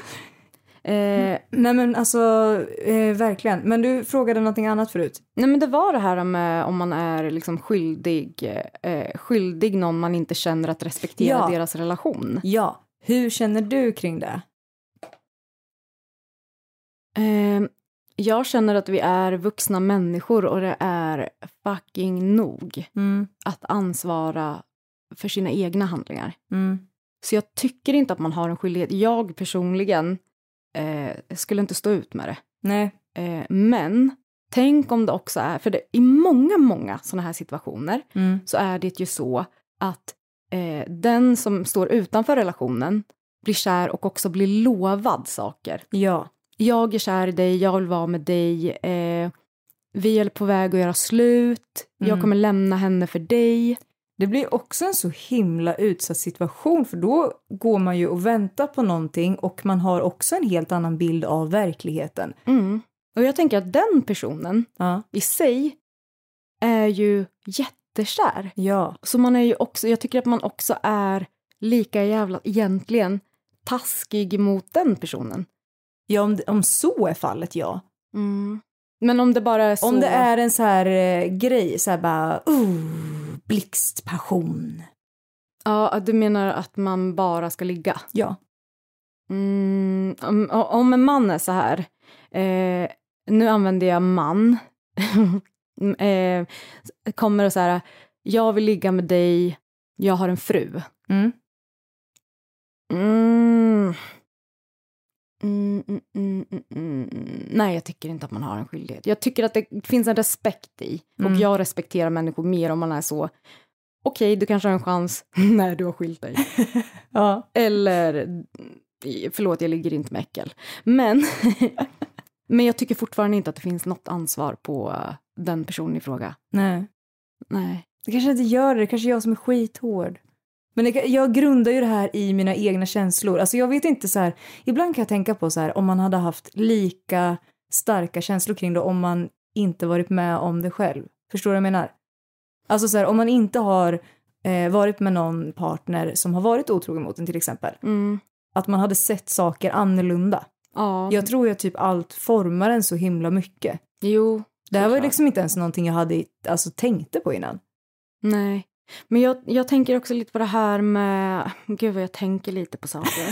Eh, Nej men alltså, eh, verkligen. Men du frågade någonting annat förut. nej, men det var det här med om man är liksom skyldig, eh, skyldig någon man inte känner att respektera Ja. deras relation. Ja. Hur känner du kring det? Eh, jag känner att vi är vuxna människor och det är fucking nog Mm. att ansvara för sina egna handlingar. Mm. Så jag tycker inte att man har en skyldighet. Jag personligen eh, skulle inte stå ut med det. Nej. Eh, men tänk om det också är, för det, i många, många sådana här situationer Mm. så är det ju så att eh, den som står utanför relationen blir kär och också blir lovad saker. Ja. Jag är kär i dig, jag vill vara med dig, eh, vi är på väg att göra slut, jag Mm. kommer lämna henne för dig. Det blir också en så himla utsatt situation, för då går man ju och väntar på någonting och man har också en helt annan bild av verkligheten. Mm. Och jag tänker att den personen Ja. i sig är ju jättekär. Ja. Så man är ju också, jag tycker att man också är lika jävla egentligen taskig mot den personen. Ja, om, om så är fallet, ja. Mm. Men om det bara är så... Om det är en så här eh, grej, så här bara, uh, blixtpassion. Ja, du menar att man bara ska ligga? Ja. Mm, om, om en man är så här, eh, nu använder jag man, eh, kommer och så här, jag vill ligga med dig, jag har en fru. Mm. Mm. Mm, mm, mm, mm, mm. Nej, jag tycker inte att man har en skyldighet. Jag tycker att det finns en respekt i, och Mm. jag respekterar människor mer om man är så, okej, okay, du kanske har en chans när du har skilt dig. Ja. Eller, förlåt, jag ligger inte med äckel. Men, men jag tycker fortfarande inte att det finns något ansvar på den personen i fråga. Nej. Nej. Det kanske inte gör det. Det kanske är jag som är skithård. Men det, jag grundar ju det här i mina egna känslor. Alltså jag vet inte så här. Ibland kan jag tänka på så här. Om man hade haft lika starka känslor kring det. Om man inte varit med om det själv. Förstår du vad jag menar? Alltså så här. Om man inte har eh, varit med någon partner som har varit otrogen mot en till exempel. Mm. Att man hade sett saker annorlunda. Ja. Jag tror ju typ allt formar en så himla mycket. Jo. Det här var ju såklart. liksom inte ens någonting jag hade alltså, tänkte på innan. Nej. Men jag, jag tänker också lite på det här med... Gud vad jag tänker lite på saker.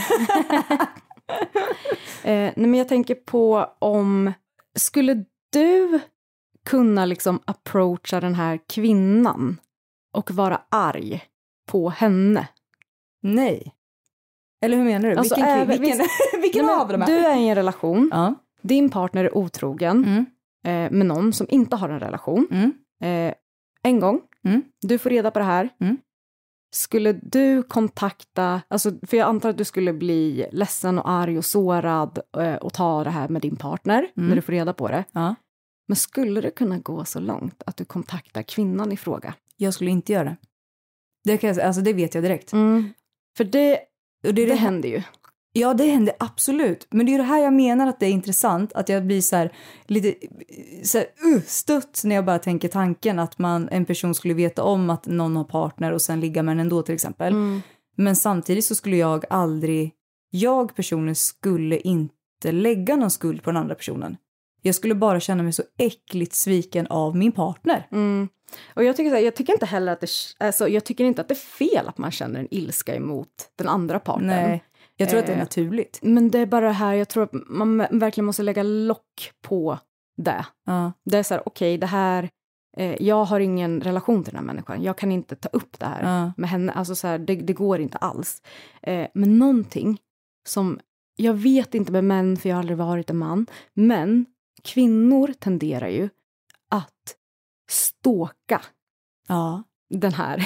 eh, nej, men jag tänker på om... Skulle du kunna liksom approacha den här kvinnan och vara arg på henne? Nej. Eller hur menar du? Alltså, vilken även- vilken, vilken Nej, av men dem du är? är i en relation. Ja. Din partner är otrogen Mm. eh, med någon som inte har en relation. Mm. Eh, en gång. Mm. Du får reda på det här. Mm. Skulle du kontakta, alltså, för jag antar att du skulle bli ledsen och arg och sårad eh, och ta det här med din partner Mm. när du får reda på det. Ja. Men skulle det kunna gå så långt att du kontaktar kvinnan i fråga? Jag skulle inte göra det. Det, kan jag, säga, alltså, det vet jag direkt. För det, Och det, är det det här, händer ju. ja, det händer absolut. Men det är ju det här jag menar att det är intressant. Att jag blir så här, lite så här, uh, stött när jag bara tänker tanken att man, en person skulle veta om att någon har partner och sen ligga med den ändå till exempel. Mm. Men samtidigt så skulle jag aldrig, jag personen skulle inte lägga någon skuld på den andra personen. Jag skulle bara känna mig så äckligt sviken av min partner. Mm. Och jag tycker, så här, jag tycker inte heller att det, alltså, jag tycker inte att det är fel att man känner en ilska emot den andra parten. Nej, jag tror att det är Eh, naturligt. Men det är bara det här, jag tror att man verkligen måste lägga lock på det. Ja. Det är så här, okej, okay, det här, eh, jag har ingen relation till den här människan. Jag kan inte ta upp det här Ja. med henne. Alltså så här, det, det går inte alls. Eh, men någonting som, jag vet inte med män, för jag har aldrig varit en man. Men kvinnor tenderar ju att ståka Ja. den här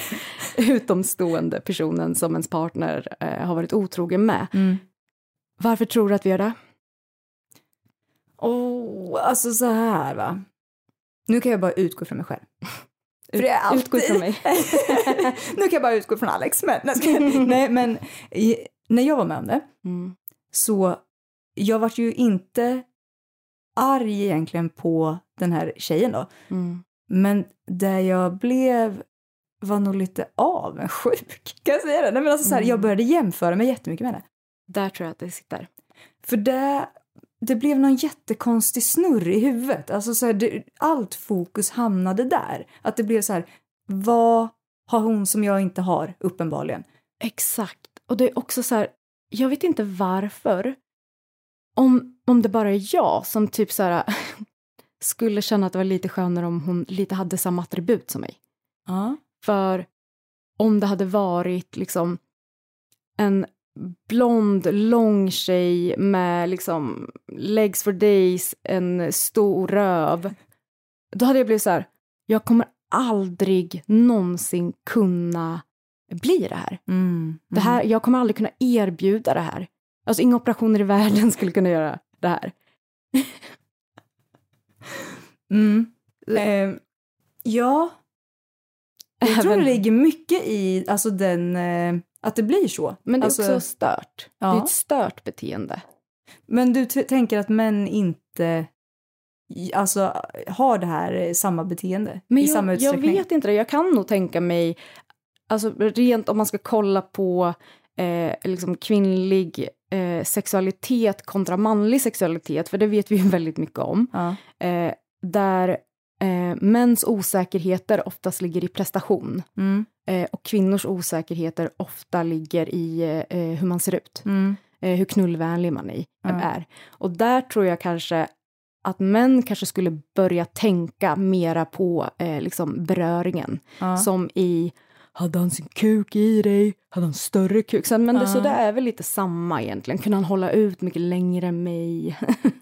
utomstående personen som ens partner eh, har varit otrogen med. Mm. Varför tror du att vi gör det? Oh, alltså så här va. Nu kan jag bara utgå från mig själv. För det är alltid... Utgå från mig. Nu kan jag bara utgå från Alex. Men, nej, men i, när jag var med om det Mm. så jag var ju inte arg egentligen på den här tjejen då. Mm. Men där jag blev var nog lite avundsjuk. Kan jag säga det? Nej, men alltså så här, Mm. jag började jämföra mig jättemycket med henne. Där tror jag att det sitter. För det, det blev någon jättekonstig snurr i huvudet. Alltså så här, det, allt fokus hamnade där. Att det blev så här, vad har hon som jag inte har, uppenbarligen? Exakt. Och det är också så här, jag vet inte varför. Om, om det bara är jag som typ så här skulle känna att det var lite skönare om hon lite hade samma attribut som mig. Ja. För om det hade varit liksom en blond, lång tjej med liksom legs for days, en stor röv. Då hade jag blivit så här, jag kommer aldrig någonsin kunna bli det här. Mm. Det här, jag kommer aldrig kunna erbjuda det här. Alltså inga operationer i världen skulle kunna göra det här. Mm. Eh, ja. Jag tror Även- det ligger mycket i alltså den, eh, att det blir så. Men det är alltså, också stört. Ja. Det är ett stört beteende. Men du t- tänker att män inte i- alltså, har det här eh, samma beteende Men i jag, samma jag utsträckning? vet inte det. Jag kan nog tänka mig, alltså rent om man ska kolla på eh, liksom kvinnlig eh, sexualitet kontra manlig sexualitet, för det vet vi ju väldigt mycket om. Ja. Eh, där eh, mäns osäkerheter oftast ligger i prestation. Mm. Eh, och kvinnors osäkerheter ofta ligger i eh, hur man ser ut. Mm. Eh, hur knullvänlig man är, Mm. är. Och där tror jag kanske att män kanske skulle börja tänka mera på eh, liksom beröringen. Ja. Som i, hade han sin kuk i dig? Hade han större kuk? Så, men det, Ja. så det är väl lite samma egentligen. Kunde han hålla ut mycket längre än mig?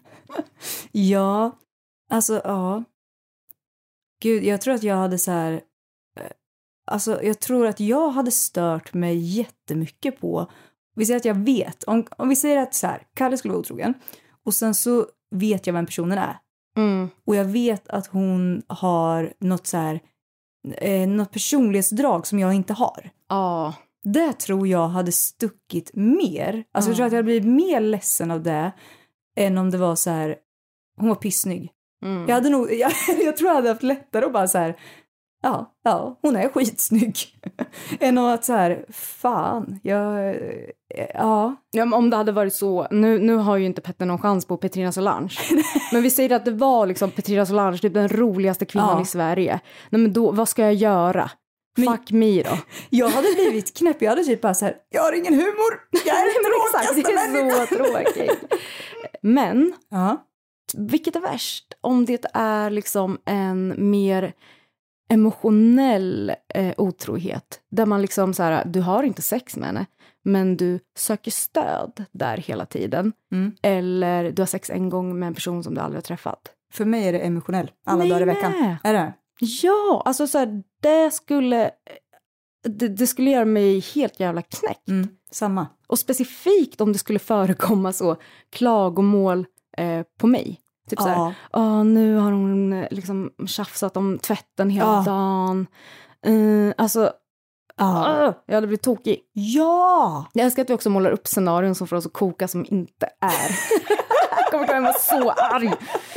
Ja, alltså ja. Gud, jag tror att jag hade så här... eh, Alltså jag tror att jag hade stört mig jättemycket på... Vi säger att jag vet, om, om vi säger att så här, Kalle skulle vara otrogen. Och sen så vet jag vem personen är. Mm. Och jag vet att hon har något så här... Eh, något personlighetsdrag som jag inte har. Ja. Det tror jag hade stuckit mer. Alltså jag tror att jag hade blivit mer ledsen av det. Än om det var så här... Hon var pissnygg. Mm. Jag hade nog, jag, jag tror jag hade haft lättare att bara så här, ja, ja, hon är skitsnygg. Än att så här, fan, jag, ja. Ja, men om det hade varit så, nu, nu har ju inte Petter någon chans på Petrina Solange. Men vi säger att det var liksom Petrina Solange, typ den roligaste kvinnan Ja. i Sverige. Nej, men då, vad ska jag göra? Men- Fuck me då. Jag hade blivit knäpp, jag hade typ bara så här, jag har ingen humor, jag är den Exakt, det tråkigaste är människan. så tråkigt. Men, Ja, vilket är värst? Om det är liksom en mer emotionell eh, otrohet. Där man liksom så här, du har inte sex med henne. Men du söker stöd där hela tiden. Mm. Eller du har sex en gång med en person som du aldrig har träffat. för mig är det emotionell alla Mig dagar i veckan. med. Är det? Ja, alltså så här, det skulle... Det, det skulle göra mig helt jävla knäckt. Mm, samma. Och specifikt om det skulle förekomma så klagomål eh, på mig. Typ så här, Ja. åh, nu har hon eh, liksom tjafsat om tvätten hela Ja. dagen. Uh, alltså, Ja. uh, jag hade blivit tokig. Ja! Jag älskar att vi också målar upp scenarion som får oss att koka som inte är. Jag kommer komma vara så arg.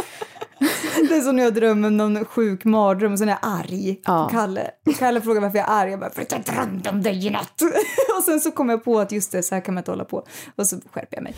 Det är som när jag drömmer om någon sjuk mardröm och sen är jag arg. Ja. Kalle, Kalle frågar varför jag är arg. Jag bara, för att jag drömde om dig i natt. Och sen så kommer jag på att just det, så här kan man inte hålla på. Och så skärper jag mig.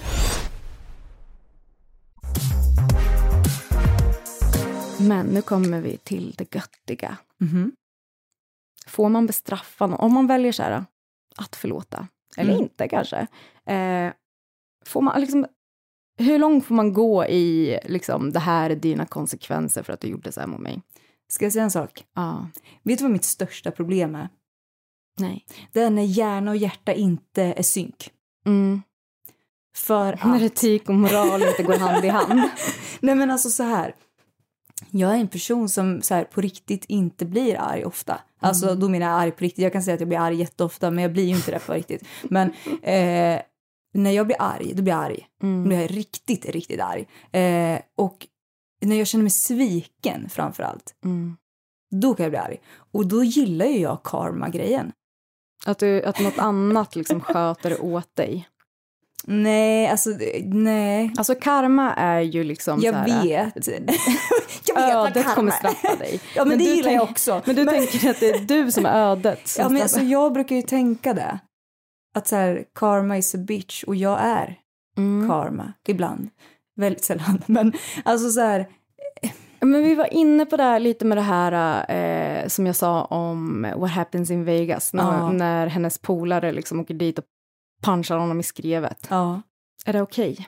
Men nu kommer vi till det göttiga. Mhm. Får man bestraffa någon? Om man väljer så här, att förlåta. Eller Mm. inte kanske. Eh, får man liksom... Hur långt får man gå i liksom, det här är dina konsekvenser för att du gjorde så här mot mig? Ska jag säga en sak? Ja. Vet du vad mitt största problem är? Nej. Det är när hjärna och hjärta inte är synk. Mm. För När att... etik och moral inte går hand i hand. Nej men alltså så här. Jag är en person som så här, på riktigt inte blir arg ofta. Alltså då menar jag arg på riktigt. Jag kan säga att jag blir arg jätteofta men jag blir ju inte det på riktigt. Men eh, när jag blir arg, då blir jag arg. Mm. Då blir jag riktigt, riktigt arg. Eh, och när jag känner mig sviken framförallt, Mm. då kan jag bli arg. Och då gillar ju jag karma-grejen. Att, du, att något annat liksom sköter det åt dig. Nej, alltså nej. Alltså karma är ju liksom Jag så här, vet. jag vet vad ödet karma kommer är. straffa dig. Ja, men, det du gillar tänk- jag också. Men du tänker att det är du som är ödet. Som Ja, men straffar. alltså, jag brukar ju tänka det. Att så här, karma is a bitch. Och jag är Mm. karma. Ibland. Väldigt sällan. Men alltså så här. Men vi var inne på det här lite med det här eh, som jag sa om What Happens in Vegas. När, Ja. när hennes polare liksom åker dit och punchar honom i skrevet. Ja. Är det okej?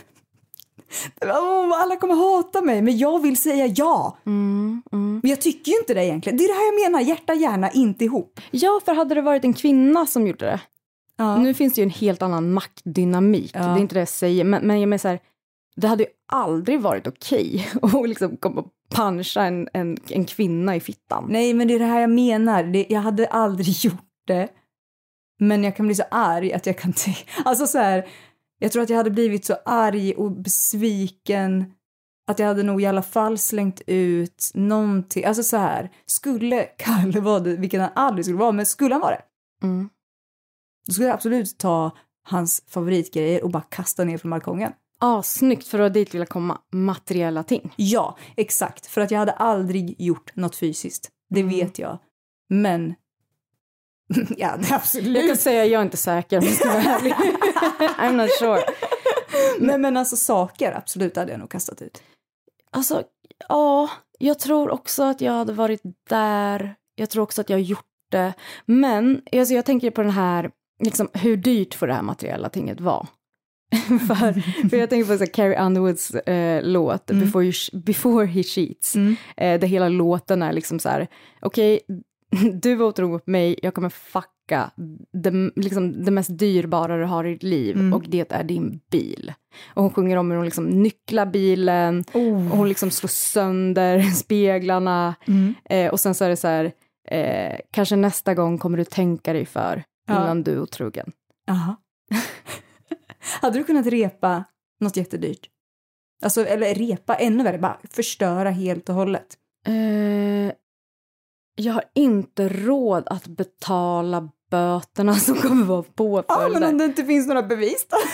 Oh, alla kommer hata mig. Men jag vill säga ja. Mm, mm. Men jag tycker ju inte det egentligen. Det är det här jag menar. Hjärta, hjärna, inte ihop. Ja, för hade det varit en kvinna som gjorde det. Ja. Nu finns det ju en helt annan maktdynamik. Ja. Det är inte det jag säger. Men, men jag menar så här, det hade ju aldrig varit okej att liksom komma och puncha en, en, en kvinna i fittan. Nej, men det är det här jag menar. Det, jag hade aldrig gjort det. Men jag kan bli så arg att jag kan tänka... Alltså så här, jag tror att jag hade blivit så arg och besviken att jag hade nog i alla fall slängt ut någonting. Alltså så här, skulle Kalle vara det, vilket han aldrig skulle vara, men skulle han vara det, Mm. då skulle jag absolut ta hans favoritgrejer och bara kasta ner från balkongen. Ah, snyggt, för att dit vill jag komma. Materiella ting. Ja, exakt. För att jag hade aldrig gjort något fysiskt. Det Mm. vet jag. Men... ja, det är absolut. Jag kan säga att jag är inte säker om jag ska vara ärlig. I'm not sure. Nej, men alltså saker, absolut, hade jag nog kastat ut. Alltså, ja, jag tror också att jag hade varit där. Jag tror också att jag har gjort det. Men alltså, jag tänker på den här, liksom, hur dyrt får det här materiella tinget vara? för, för jag tänker på så här, Carrie Underwoods eh, låt mm. Before, you, Before He Cheats. Mm. Eh, där hela låten är liksom så här, okej, okay, du var otrogen mot mig, jag kommer fucka det, liksom, det mest dyrbara du har i ditt liv mm. och det är din bil. Och hon sjunger om hur hon liksom nycklar bilen oh. och hon liksom slår sönder speglarna mm. eh, och sen så är det så här, eh, kanske nästa gång kommer du tänka dig för innan ja. du är otrogen. Aha. Hade du kunnat repa något jättedyrt? Alltså, eller repa ännu värre, bara förstöra helt och hållet. Eh, jag har inte råd att betala böterna som kommer vara påföljder. Ja, men om det inte finns några bevis då?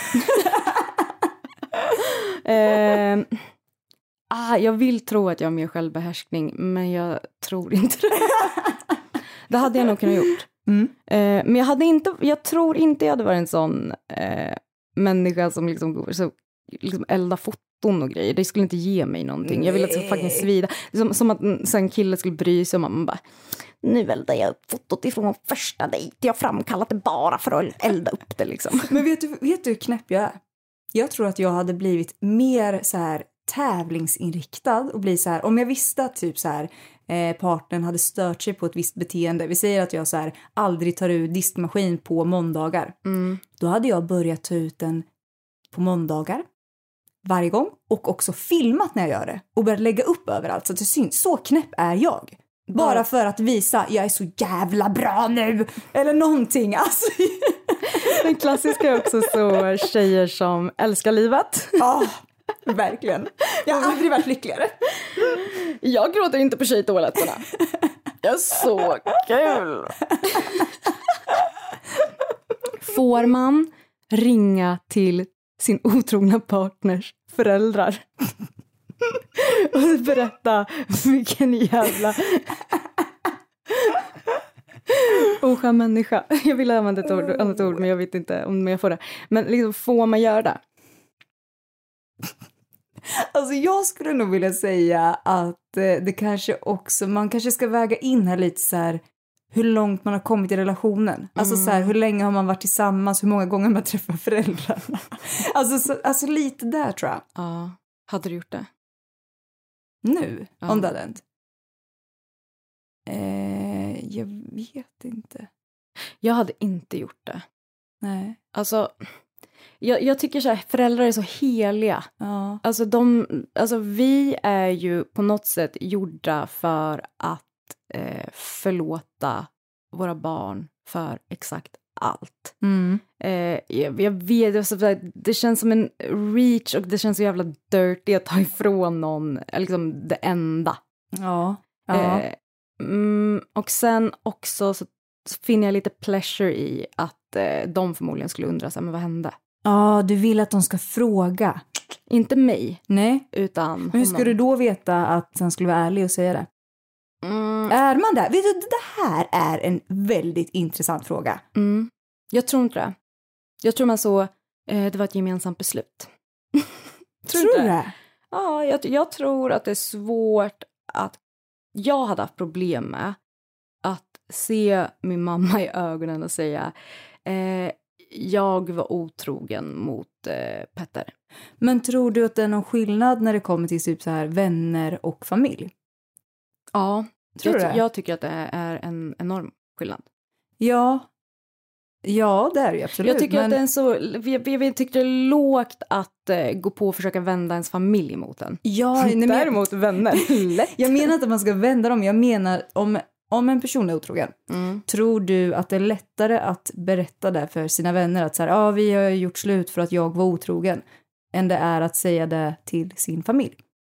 eh, ah, jag vill tro att jag har mer självbehärskning, men jag tror inte det. Det hade jag nog kunnat gjort. Mm. Eh, men jag hade inte, jag tror inte jag hade varit en sån eh, människa som liksom, så, liksom eldar foton och grejer. Det skulle inte ge mig någonting. Jag vill att det ska fucking svida. Som, som att en, en kille skulle bry sig om att man bara, nu eldar jag upp fotot ifrån första dejt. Jag har framkallat det bara för att elda upp det liksom. Men vet du, vet du hur knäpp jag är? Jag tror att jag hade blivit mer så här tävlingsinriktad och bli så här, om jag visste att typ så här eh, partnern hade stört sig på ett visst beteende. Vi säger att jag så här aldrig tar ut diskmaskin på måndagar. Mm. Då hade jag börjat ta ut den på måndagar varje gång och också filmat när jag gör det och börjat lägga upp överallt så att det syns. Så knäpp är jag. Bara ja. för att visa, jag är så jävla bra nu. Eller någonting. Alltså. Den klassiska är också så tjejer som älskar livet. Ja, verkligen. Jag har aldrig varit lyckligare. Jag gråter inte på tjejtoaletterna. Jag är så kul. Får man ringa till sin otrogna partners föräldrar och berätta vilken jävla oskön människa. Jag vill använda ett ord, annat ord, men jag vet inte om jag får det. Men liksom, får man göra det? Alltså jag skulle nog vilja säga att eh, det kanske också, man kanske ska väga in här lite så här hur långt man har kommit i relationen. Mm. Alltså så här, hur länge har man varit tillsammans, hur många gånger man träffar föräldrarna. Alltså, så, alltså lite där tror jag. Ja, hade du gjort det? Nu? Ja. Om det hade hänt? Eh, jag vet inte. Jag hade inte gjort det. Nej. Alltså, jag, jag tycker så här, föräldrar är så heliga. Ja. Alltså, de, alltså vi är ju på något sätt gjorda för att eh, förlåta våra barn för exakt allt. Mm. Eh, jag, jag vet, alltså, det känns som en reach och det känns så jävla dirty att ta ifrån någon liksom det enda. Ja. Ja. Eh, mm, och sen också så finner jag lite pleasure i att eh, de förmodligen skulle undra sig, men vad hände? Ja, du vill att de ska fråga. Inte mig. Nej. Utan men hur ska du då veta att han skulle vara ärlig och säga det? Mm. Är man där? Vet du, det här är en väldigt intressant fråga. Mm. Jag tror inte det. Jag tror man så, eh, det var ett gemensamt beslut. tror tror du det? Ja, jag, jag tror att det är svårt att, jag hade haft problem med att se min mamma i ögonen och säga eh, jag var otrogen mot eh, Petter. Men tror du att det är någon skillnad när det kommer till typ så här vänner och familj? Ja, tror jag, du det? jag tycker att det är en enorm skillnad. Ja, ja det är det absolut. Jag tycker men... att det är en så, jag, jag tycker det är lågt att eh, gå på och försöka vända ens familj mot en. Ja, nej, men... däremot vänner. Lätt. Jag menar inte att man ska vända dem, jag menar om, om en person är otrogen. Mm. Tror du att det är lättare att berätta det för sina vänner att så här, ah, vi har gjort slut för att jag var otrogen, än det är att säga det till sin familj?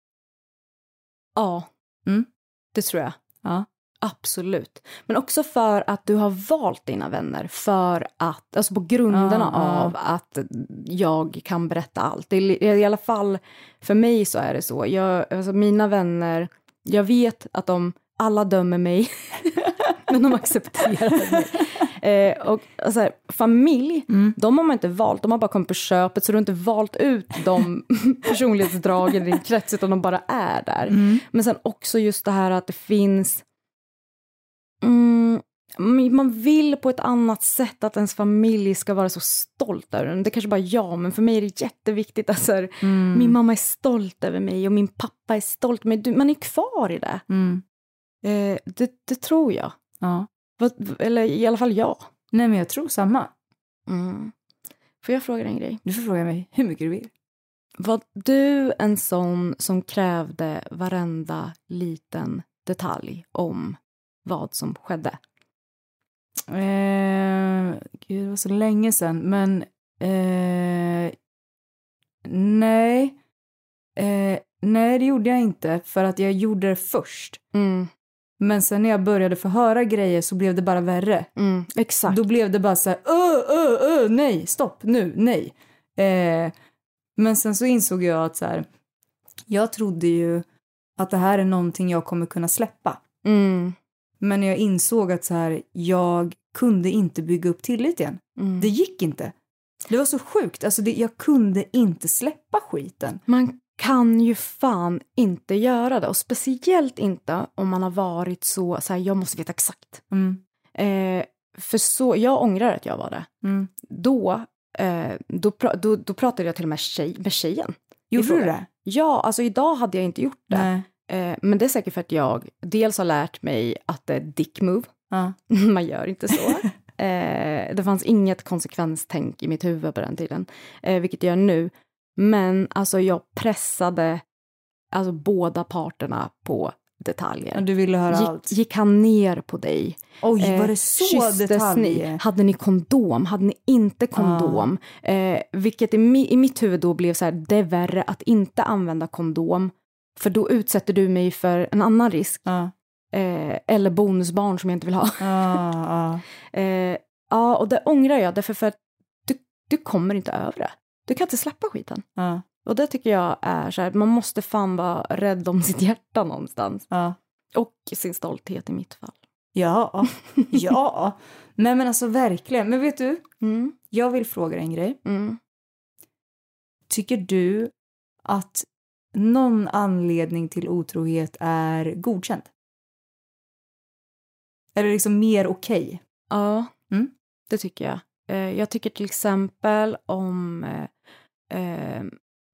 Ja, mm. det tror jag. Ja. Absolut. Men också för att du har valt dina vänner för att, alltså på grunderna ah, av ah. att jag kan berätta allt. Det är, i alla fall för mig så är det så. Jag, alltså mina vänner, jag vet att de alla dömer mig men de accepterar mig. Eh, och alltså här, familj, mm. de har man inte valt, de har bara kommit på köpet, så du har inte valt ut de personlighetsdragen i din krets, utan de bara är där. Mm. Men sen också just det här att det finns Mm, man vill på ett annat sätt att ens familj ska vara så stolt över den. Det är kanske bara jag, men för mig är det jätteviktigt att så här, mm. min mamma är stolt över mig och min pappa är stolt. Men man är kvar i det. Mm. Eh, det, det tror jag. Ja. Vad, eller i alla fall jag. Nej, men jag tror samma. Mm. Får jag fråga dig en grej? Du får fråga mig hur mycket du vill. Var du en sån som krävde varenda liten detalj om vad som skedde? Eh, gud, det var så länge sedan. Men eh, nej. Eh, nej, det gjorde jag inte. För att jag gjorde det först. Mm. Men sen när jag började förhöra grejer så blev det bara värre. Mm, exakt. Då blev det bara så här, öh, öh, öh, nej, stopp, nu, nej. Eh, men sen så insåg jag att så här, jag trodde ju att det här är någonting jag kommer kunna släppa. Mm. Men jag insåg att så här, jag kunde inte bygga upp tillit igen. Mm. Det gick inte. Det var så sjukt. Alltså det, jag kunde inte släppa skiten. Man kan ju fan inte göra det. Och speciellt inte om man har varit så, så här, jag måste veta exakt. Mm. Eh, för så, jag ångrar att jag var det. Mm. Då, eh, då, pra, då, då pratade jag till och med tjej, med tjejen. Gjorde du det? Ja, alltså idag hade jag inte gjort det. Nej. Eh, men det är säkert för att jag dels har lärt mig att det är dick move. Ja. Man gör inte så. eh, det fanns inget konsekvenstänk i mitt huvud på den tiden. Eh, vilket jag gör nu. Men alltså jag pressade alltså båda parterna på detaljer. Du ville höra gick, allt. Gick han ner på dig? Oj, var det så eh, detaljer? Ni? Hade ni kondom? Hade ni inte kondom? Ah. Eh, vilket i, mi, i mitt huvud då blev så här, det är värre att inte använda kondom. För då utsätter du mig för en annan risk. Ah. Eh, eller bonusbarn som jag inte vill ha. Ah, ah. eh, ja, och det ångrar jag. Därför för att du, du kommer inte över det. Du kan inte släppa skiten. Ah. Och det tycker jag är så här, man måste fan vara rädd om sitt hjärta någonstans. Ah. Och sin stolthet i mitt fall. Ja, ja. Nej men alltså verkligen. Men vet du, Mm. jag vill fråga dig en grej. Mm. Tycker du att någon anledning till otrohet är godkänd? Är det liksom mer okej? Okay? Ja, mm. det tycker jag. Eh, jag tycker till exempel om... Eh, eh,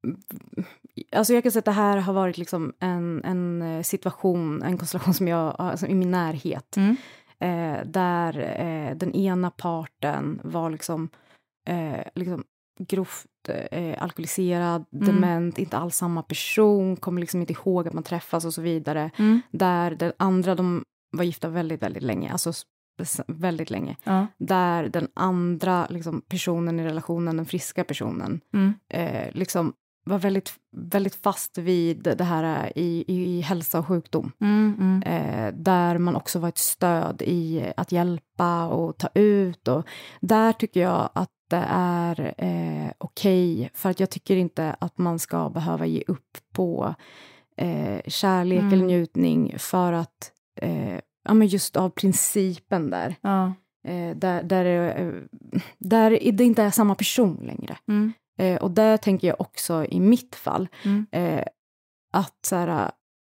alltså jag kan säga att det här har varit liksom en, en situation, en konstellation som jag alltså i min närhet. Mm. Eh, där eh, den ena parten var liksom, eh, liksom grovt eh, alkoholiserad, mm. dement, inte alls samma person, kommer liksom inte ihåg att man träffas och så vidare. Mm. Där den andra, de var gifta väldigt, väldigt länge, alltså väldigt länge. Ja. Där den andra liksom, personen i relationen, den friska personen, mm. eh, liksom var väldigt, väldigt fast vid det här i, i, i hälsa och sjukdom. Mm, mm. Eh, där man också var ett stöd i att hjälpa och ta ut. Och där tycker jag att det är eh, okej. Okay, för att jag tycker inte att man ska behöva ge upp på eh, kärlek mm. eller njutning för att eh, ja, men just av principen där. Ja. Eh, där, där, eh, där det inte är samma person längre. Mm. Eh, och där tänker jag också i mitt fall mm. eh, att så här,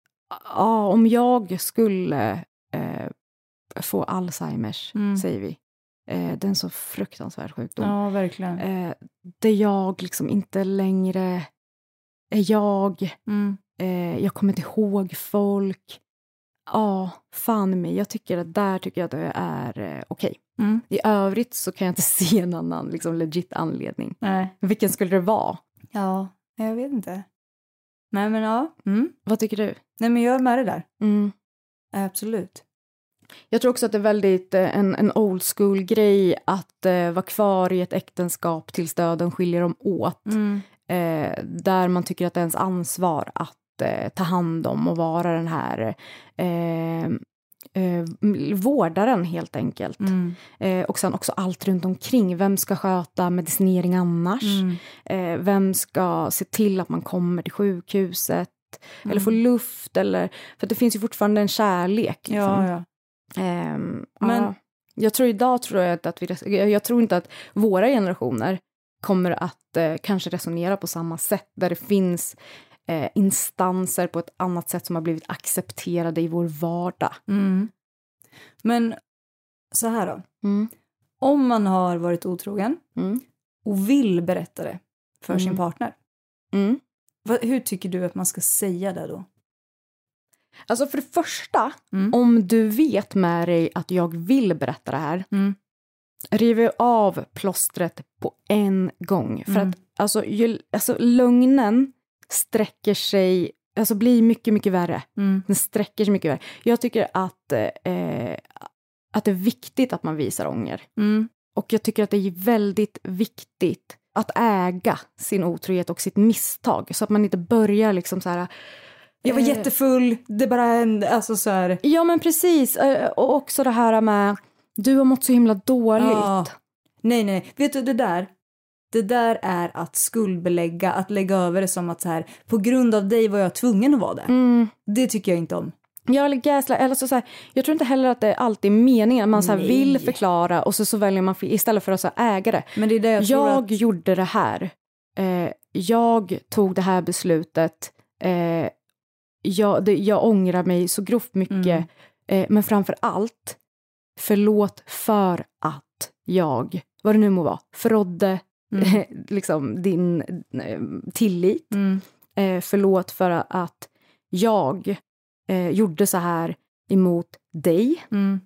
ja, om jag skulle eh, få Alzheimers, mm. säger vi. Eh, det är en så fruktansvärd sjukdom. Ja, verkligen. Eh, där jag liksom inte längre är jag. Mm. Eh, jag kommer inte ihåg folk. Ja, fan mig. Jag tycker att där tycker jag att det är eh, okej. Okay. Mm. I övrigt så kan jag inte se en annan liksom, legit anledning. Nej. Vilken skulle det vara? Ja, jag vet inte. Nej, men ja. Mm. Vad tycker du? Nej, men jag är med det där. Mm. Absolut. Jag tror också att det är väldigt eh, en, en old school grej att eh, vara kvar i ett äktenskap tills döden skiljer dem åt. Mm. Eh, där man tycker att det är ens ansvar att eh, ta hand om och vara den här eh, eh, vårdaren helt enkelt. Mm. Eh, och sen också allt runt omkring. Vem ska sköta medicinering annars? Mm. Eh, vem ska se till att man kommer till sjukhuset? Mm. Eller få luft? Eller, för det finns ju fortfarande en kärlek. Liksom. Ja, ja. Um, Men ja. Jag tror idag tror jag att vi, jag tror inte att våra generationer kommer att eh, kanske resonera på samma sätt, där det finns eh, instanser på ett annat sätt som har blivit accepterade i vår vardag. Mm. Men Så här då. Mm. Om man har varit otrogen Mm. och vill berätta det för Mm. sin partner. Mm. Vad, hur tycker du att man ska säga det då? Alltså för det första, Mm. om du vet med dig att jag vill berätta det här, Mm. riv av plåstret på en gång. För Mm. att alltså, ju, alltså lögnen sträcker sig, alltså blir mycket, mycket värre. Mm. Den sträcker sig mycket värre. Jag tycker att, eh, att det är viktigt att man visar ånger. Mm. Och jag tycker att det är väldigt viktigt att äga sin otrohet och sitt misstag. Så att man inte börjar liksom så här... Jag var eh, jättefull, det bara hände, alltså så här. Ja men precis, eh, och också det här med du har mått så himla dåligt. Ja. Nej, nej, vet du det där? Det där är att skuldbelägga, att lägga över det som att så här, på grund av dig var jag tvungen att vara där. Mm. Det tycker jag inte om. Ja, eller gaslight, eller så, så här, jag tror inte heller att det är alltid meningen. Man så här, Nej. vill förklara och så, så väljer man för, istället för att så här, äga det. Men det är det jag tror Jag att... gjorde det här. Eh, jag tog det här beslutet. Eh, jag, det, jag ångrar mig så grovt mycket. Mm. Eh, men framför allt, förlåt för att jag, vad det nu må vara, förrådde Mm. liksom din eh, tillit. Mm. Eh, förlåt för att jag eh, gjorde så här emot dig. Mm.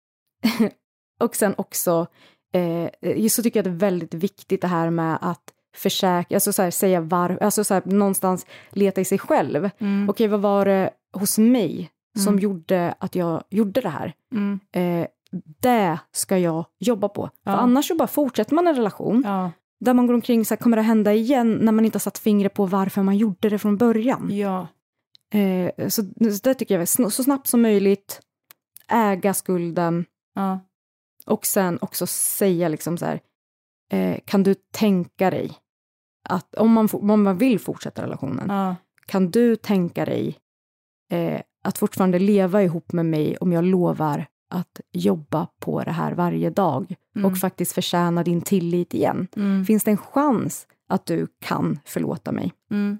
Och sen också eh, så tycker jag det är väldigt viktigt det här med att försäkra, alltså så här, säga var, alltså så här, någonstans leta i sig själv. Mm. Okej, vad var det hos mig som Mm. gjorde att jag gjorde det här? Mm. Eh, det ska jag jobba på. Ja. För annars så bara fortsätter man en relation Ja. där man går omkring så här, kommer det hända igen när man inte har satt fingret på varför man gjorde det från början. Ja. Eh, så, så det tycker jag är sn- så snabbt som möjligt äga skulden Ja. och sen också säga liksom så här, eh, kan du tänka dig att om man, om man vill fortsätta relationen, Ja. kan du tänka dig eh, att fortfarande leva ihop med mig om jag lovar att jobba på det här varje dag Mm. och faktiskt förtjäna din tillit igen? Mm. Finns det en chans att du kan förlåta mig? Mm.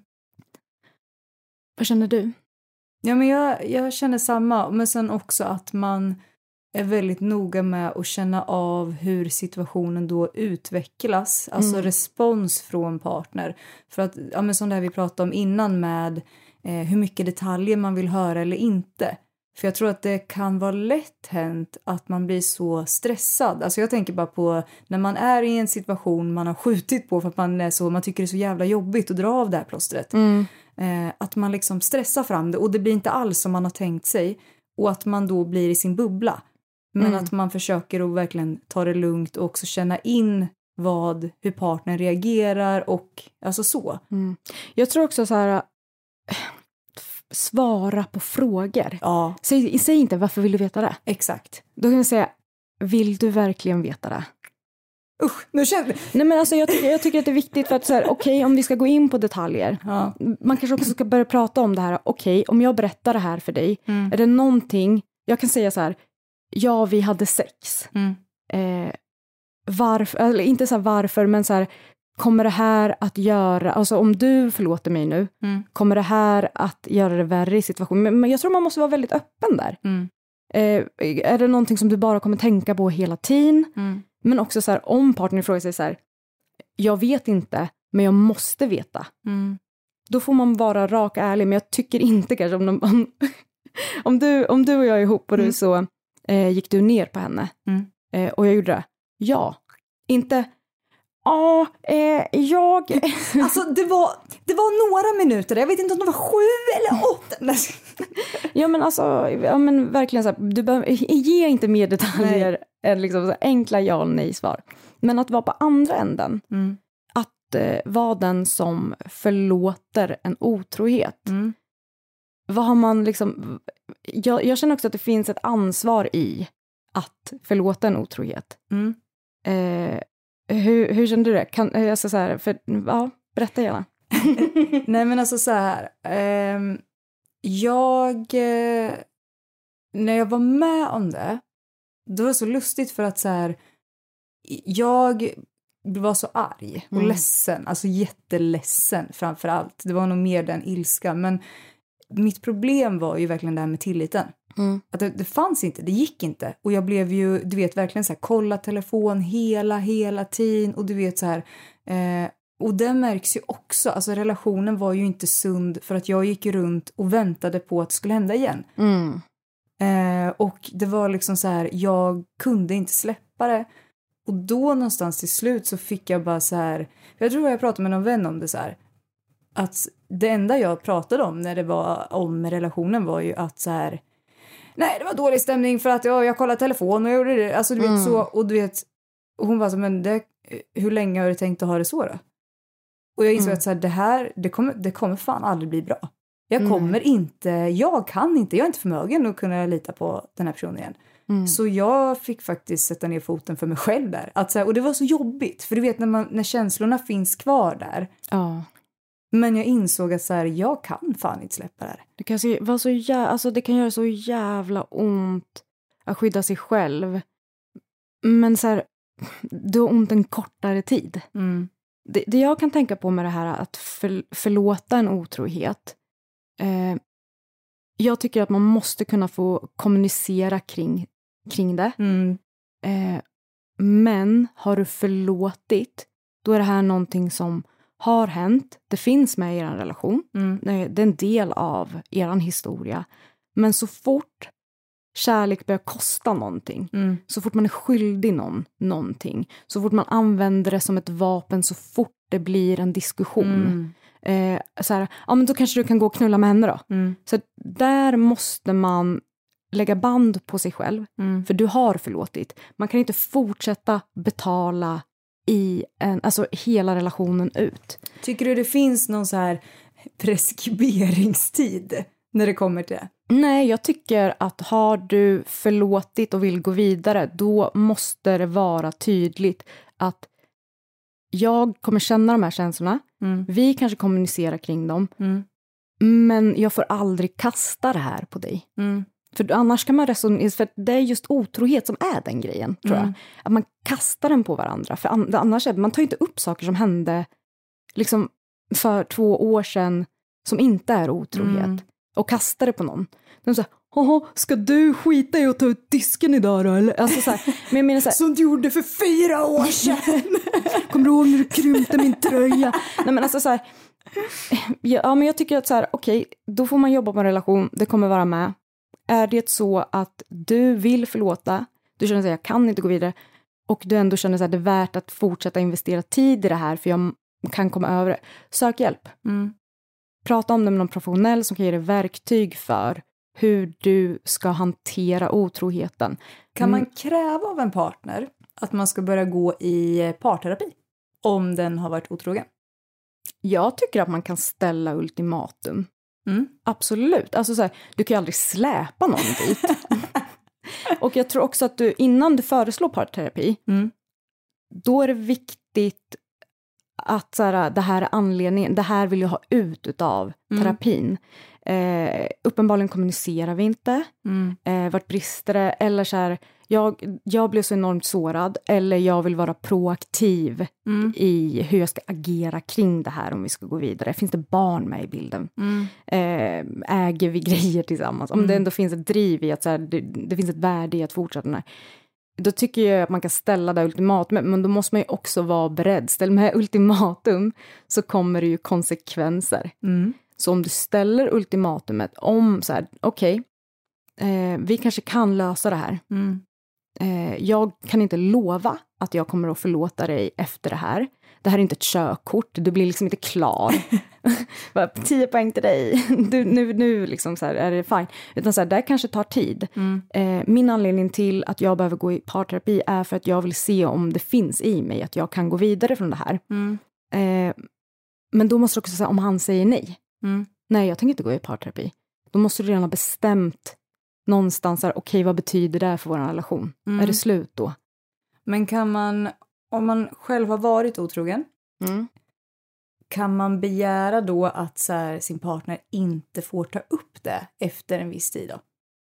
Vad känner du? Ja, men jag, jag känner samma. Men sen också att man är väldigt noga med att känna av hur situationen då utvecklas. Alltså Mm. respons från partner. För att, ja, men som det här vi pratade om innan med eh, hur mycket detaljer man vill höra eller inte. För jag tror att det kan vara lätt hänt att man blir så stressad. Alltså jag tänker bara på när man är i en situation man har skjutit på för att man är så, man tycker det är så jävla jobbigt att dra av det här plåstret. Mm. Eh, att man liksom stressar fram det och det blir inte alls som man har tänkt sig. Och att man då blir i sin bubbla. Men Mm. att man försöker att verkligen ta det lugnt och också känna in vad, hur partnern reagerar och alltså så. Mm. Jag tror också så här, svara på frågor. Ja, Säg, säg inte varför vill du veta det? exakt. Då kan jag säga, vill du verkligen veta det? Usch, nu känner jag... Nej men alltså jag tycker, jag tycker att det är viktigt för att så här, okej, om vi ska gå in på detaljer. Ja. Man kanske också ska börja prata om det här. Okej, om jag berättar det här för dig. Mm. Är det någonting, jag kan säga så här, ja vi hade sex. Mm. Eh, varför, eller inte så här varför, men så här, kommer det här att göra, alltså om du förlåter mig nu, Mm. kommer det här att göra det värre i situationen? Men, men jag tror man måste vara väldigt öppen där. Mm. Eh, är det någonting som du bara kommer tänka på hela tiden? Mm. Men också så här, om partnern frågar sig så här, jag vet inte, men jag måste veta. Mm. Då får man vara rak och ärlig, men jag tycker inte kanske om, de, om, om, du, om du och jag är ihop och du Mm. så eh, gick du ner på henne Mm. eh, och jag gjorde det. Ja, inte ja, eh, jag... Alltså det var, det var några minuter, jag vet inte om det var sju eller åtta. Nej. Ja men alltså, ja, men verkligen så här, du behöver, ge inte mer detaljer än liksom så enkla ja eller nej svar. Men att vara på andra änden, Mm. att eh, vara den som förlåter en otrohet. Mm. Vad har man liksom, jag, jag känner också att det finns ett ansvar i att förlåta en otrohet. Mm. Eh, hur, hur känner du det? Kan, jag ska så här, för, ja, berätta gärna. Nej men alltså så här, ehm, jag, eh, när jag var med om det, då var det så lustigt för att så här, jag var så arg och Mm. ledsen, alltså jätteledsen framför allt. Det var nog mer den ilska, men mitt problem var ju verkligen det här med tilliten. Mm. Att det, det fanns inte, det gick inte. Och jag blev ju, du vet, verkligen så här, kolla telefon hela, hela tiden. Och du vet så här, eh, och det märks ju också, alltså relationen var ju inte sund för att jag gick runt och väntade på att det skulle hända igen. Mm. Eh, och det var liksom så här, jag kunde inte släppa det. Och då någonstans till slut så fick jag bara så här, jag tror jag pratade med någon vän om det så här, att det enda jag pratade om när det var om relationen var ju att så här, nej, det var dålig stämning för att ja, jag kollade telefon och jag gjorde det, alltså du vet Mm. så, och du vet, och hon var så, men det, hur länge har du tänkt att ha det så då? Och jag insåg Mm. att så här, det här, det kommer, det kommer fan aldrig bli bra. Jag Mm. kommer inte, jag kan inte, jag är inte förmögen att kunna lita på den här personen igen. Mm. Så jag fick faktiskt sätta ner foten för mig själv där. Att så här, och det var så jobbigt, för du vet när, man, när känslorna finns kvar där. Ja. Men jag insåg att så här, jag kan fan inte släppa det här. Det kan, se, vara så jä- alltså det kan göra så jävla ont att skydda sig själv. Men så här, du har ont en kortare tid. Mm. Det, det jag kan tänka på med det här att för, förlåta en otrohet. Eh, jag tycker att man måste kunna få kommunicera kring, kring det. Mm. Eh, men har du förlåtit, då är det här någonting som har hänt. Det finns med i er relation. Mm. Det är en del av er historia. Men så fort kärlek börjar kosta någonting, Mm. så fort man är skyldig någon någonting, så fort man använder det som ett vapen, så fort det blir en diskussion. Mm. Eh, så här, ja men då kanske du kan gå och knulla med henne då. Mm. Så där måste man lägga band på sig själv. Mm. För du har förlåtit. Man kan inte fortsätta betala i en, alltså hela relationen ut. Tycker du det finns någon så här preskriberingstid när det kommer till det? Nej, jag tycker att har du förlåtit och vill gå vidare, då måste det vara tydligt att jag kommer känna de här känslorna. Mm. Vi kanske kommunicerar kring dem. Mm. Men jag får aldrig kasta det här på dig. Mm. För annars kan man resonera, för det är just otrohet som är den grejen, tror Mm. jag. Att man kastar den på varandra. För an- annars är man tar ju inte upp saker som hände liksom för två år sedan som inte är otrohet. Mm. Och kastar det på någon. De säger, haha, ska du skita i att ta ut disken idag då? Eller? Alltså så här, men jag menar så här, Som du gjorde för fyra år sedan! kommer du ihåg när du krympte min tröja? Nej men alltså så här, ja men jag tycker att så här, okej, då får man jobba på en relation, det kommer vara med. Är det så att du vill förlåta, du känner att jag kan inte gå vidare, och du ändå känner att det är värt att fortsätta investera tid i det här för jag kan komma över det, sök hjälp. Mm. Prata om det med någon professionell som kan ge dig verktyg för hur du ska hantera otroheten. Kan man kräva av en partner att man ska börja gå i parterapi om den har varit otrogen? Jag tycker att man kan ställa ultimatum. Mm. Absolut. Alltså så här, du kan ju aldrig släpa någon dit. Och jag tror också att du, innan du föreslår parterapi, Mm. då är det viktigt att så här, det här är anledningen, det här vill jag ha ut utav Mm. terapin. Eh, uppenbarligen kommunicerar vi inte. Mm. Eh, vart brister det? Eller så här, jag, jag blev så enormt sårad. Eller jag vill vara proaktiv Mm. i hur jag ska agera kring det här om vi ska gå vidare. Finns det barn med i bilden? Mm. Eh, äger vi grejer tillsammans? Om Mm. det ändå finns ett driv i att så här, det, det finns ett värde i att fortsätta den här. Då tycker jag att man kan ställa det ultimatum, men då måste man ju också vara beredd. Ställ med ultimatum så kommer det ju konsekvenser. Mm. Så om du ställer ultimatumet om så här, okej, okay, eh, vi kanske kan lösa det här. Mm. Eh, jag kan inte lova att jag kommer att förlåta dig efter det här. Det här är inte ett körkort, du blir liksom inte klar. Bara, tio poäng till dig, du, nu, nu liksom så här, är det fine. Utan så här, det kanske tar tid. Mm. Eh, min anledning till att jag behöver gå i parterapi är för att jag vill se om det finns i mig, att jag kan gå vidare från det här. Mm. Eh, men då måste du också säga, om han säger nej. Mm. Nej, jag tänker inte gå i parterapi. Då måste du redan ha bestämt någonstans, okej, okay, vad betyder det för vår relation? Mm. Är det slut då? Men kan man, om man själv har varit otrogen, Mm. kan man begära då att så här, sin partner inte får ta upp det efter en viss tid då?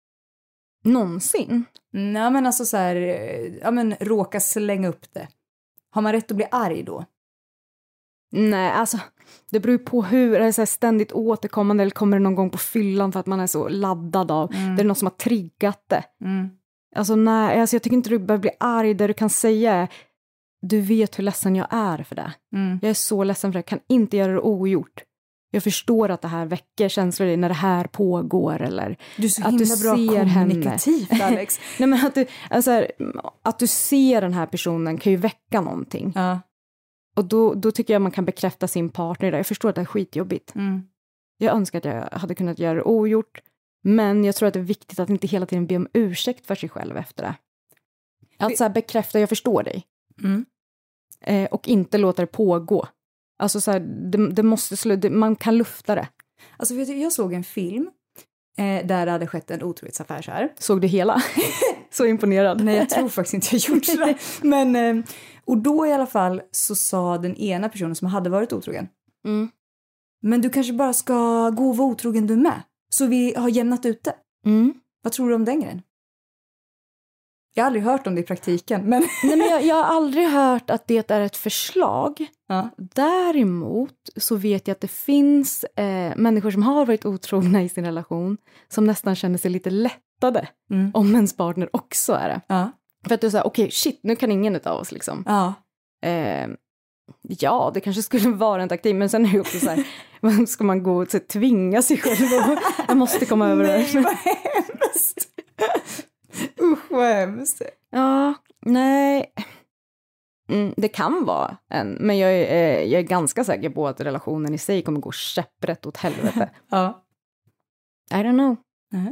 Någonsin? Nej, men alltså så här, ja men råka slänga upp det. Har man rätt att bli arg då? Nej, alltså det beror ju på hur, är det så här ständigt återkommande eller kommer det någon gång på fyllan för att man är så laddad av, mm. det är något som har triggat det. Mm. Alltså nej, alltså jag tycker inte du behöver bli arg, det du kan säga är, du vet hur ledsen jag är för det. Mm. Jag är så ledsen för det, jag kan inte göra det ogjort. Jag förstår att det här väcker känslor i när det här pågår eller du är så att himla du bra ser kommunikativt, henne. Alex. Nej, men att du, alltså här, att du ser den här personen kan ju väcka någonting. Ja. Och då, då tycker jag man kan bekräfta sin partner där. Jag förstår att det är skitjobbigt. Mm. Jag önskar att jag hade kunnat göra det ogjort. Men jag tror att det är viktigt att inte hela tiden be om ursäkt för sig själv efter det. Att så här bekräfta, jag förstår dig. Mm. Eh, och inte låta det pågå. Alltså så här, det, det måste slå, det, man kan lufta det. Alltså vet du, jag såg en film eh, där det hade skett en otrohetsaffär så här. Såg du hela? Så imponerad. Nej, jag tror faktiskt inte jag gjort det. Men, eh, och då i alla fall så sa den ena personen som hade varit otrogen. Mm. Men du kanske bara ska gå och vara otrogen du med. Så vi har jämnat ut det. Mm. Vad tror du om den grejen? Jag har aldrig hört om det i praktiken. Men Nej, men jag, jag har aldrig hört att det är ett förslag. ja. Däremot så vet jag att det finns eh, människor som har varit otrogna i sin relation som nästan känner sig lite lättade Mm. om ens partner också är det. Ja. För att du säger, okej, okay, shit, nu kan ingen av oss liksom. Ja. Eh, ja, det kanske skulle vara en taktik, men sen är det också så här, ska man gå och så, tvinga sig själv och jag måste komma över det. Nej, vad hemskt. Usch, vad hemskt. Ja, nej. Mm, det kan vara en, men jag är, eh, jag är ganska säker på att relationen i sig kommer gå käpprätt åt helvete. Ja. I don't know. Mm.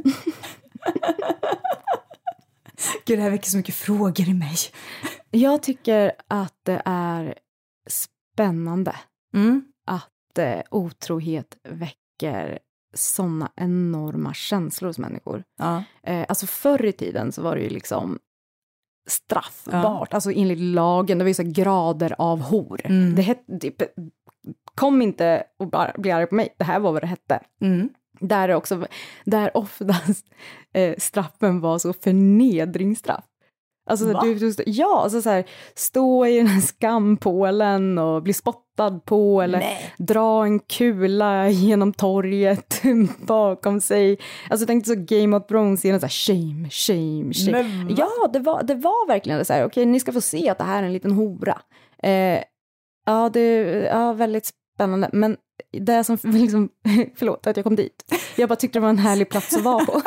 Gud, det här väcker så mycket frågor i mig. Jag tycker att det är spännande Mm. att eh, otrohet väcker såna enorma känslor hos människor. Ja. Eh, alltså förr i tiden så var det ju liksom straffbart. Ja. Alltså enligt lagen, det var ju så här grader av hor. Mm. Det het, det, kom inte och bara bli arg på mig. Det här var vad det hette. Mm. Där, också, där oftast eh, straffen var så förnedringsstraff. Alltså, Va? du, du, ja, alltså så här, stå i den här skampålen och bli spottad på eller Nej. dra en kula genom torget bakom sig. Alltså jag tänkte så Game of Thrones scenen så här, shame, shame, shame. Men va? Ja, det var, det var verkligen så här, okej, okay, ni ska få se att det här är en liten hora. Eh, ja, det ja, väldigt spännande, men det som liksom, förlåt att jag kom dit. Jag bara tyckte det var en härlig plats att vara på.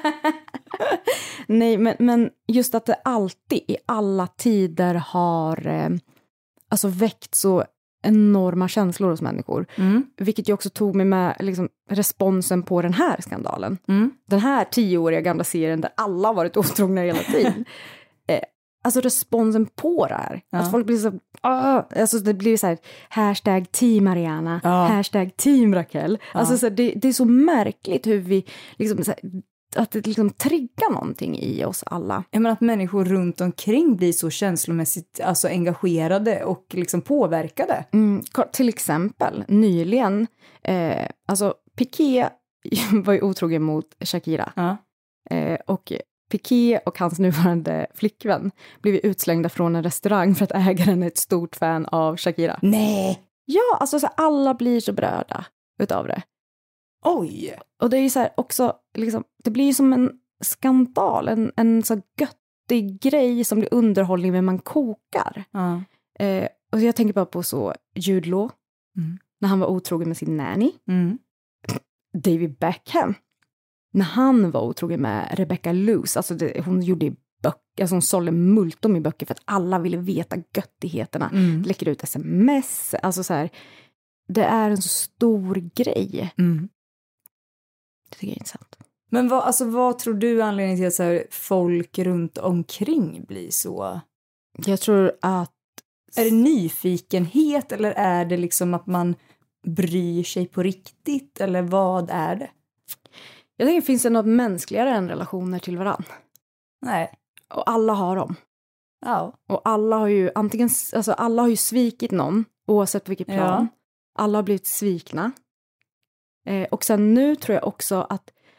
Nej, men, men just att det alltid i alla tider har eh, alltså väckt så enorma känslor hos människor. Mm. Vilket ju också tog mig med liksom, responsen på den här skandalen. Mm. Den här tioåriga gamla serien där alla har varit otrogna hela tiden. eh, alltså responsen på det här. Ja. Att folk blir så... Ah, alltså det blir så här, hashtag team Mariana, Ja. hashtag team Raquel. Ja. Alltså så här, det, det är så märkligt hur vi liksom så här, att det liksom triggar någonting i oss alla. Jag menar att människor runt omkring blir så känslomässigt alltså, engagerade och liksom påverkade. Mm, till exempel nyligen, eh, alltså Piqué var ju otrogen mot Shakira. Ja. Eh, och Piqué och hans nuvarande flickvän blev utslängda från en restaurang för att ägaren är ett stort fan av Shakira. Nej! Ja, alltså så alla blir så berörda utav det. Oj! Och det är ju så här också, liksom, det blir ju som en skandal, en, en så göttig grej som blir underhållning när man kokar. Ja. Eh, och jag tänker bara på så Jude Law, Mm. när han var otrogen med sin nanny. Mm. David Beckham, när han var otrogen med Rebecca Loos, alltså det, hon gjorde i böcker, alltså hon sålde multum i böcker för att alla ville veta göttigheterna. Mm. Läcker ut sms, alltså så här, det är en så stor grej. Mm. Det tycker jag är intressant. Men vad, alltså, vad tror du är anledningen till att så här, folk runt omkring blir så? Jag tror att Är det nyfikenhet eller är det liksom att man bryr sig på riktigt? Eller vad är det? jag tänker, finns det något mänskligare än relationer till varann? Nej. Och alla har dem. Ja. Och alla har ju antingen, alltså alla har ju svikit någon, oavsett vilket plan. Ja. Alla har blivit svikna. Eh, och sen nu tror jag också att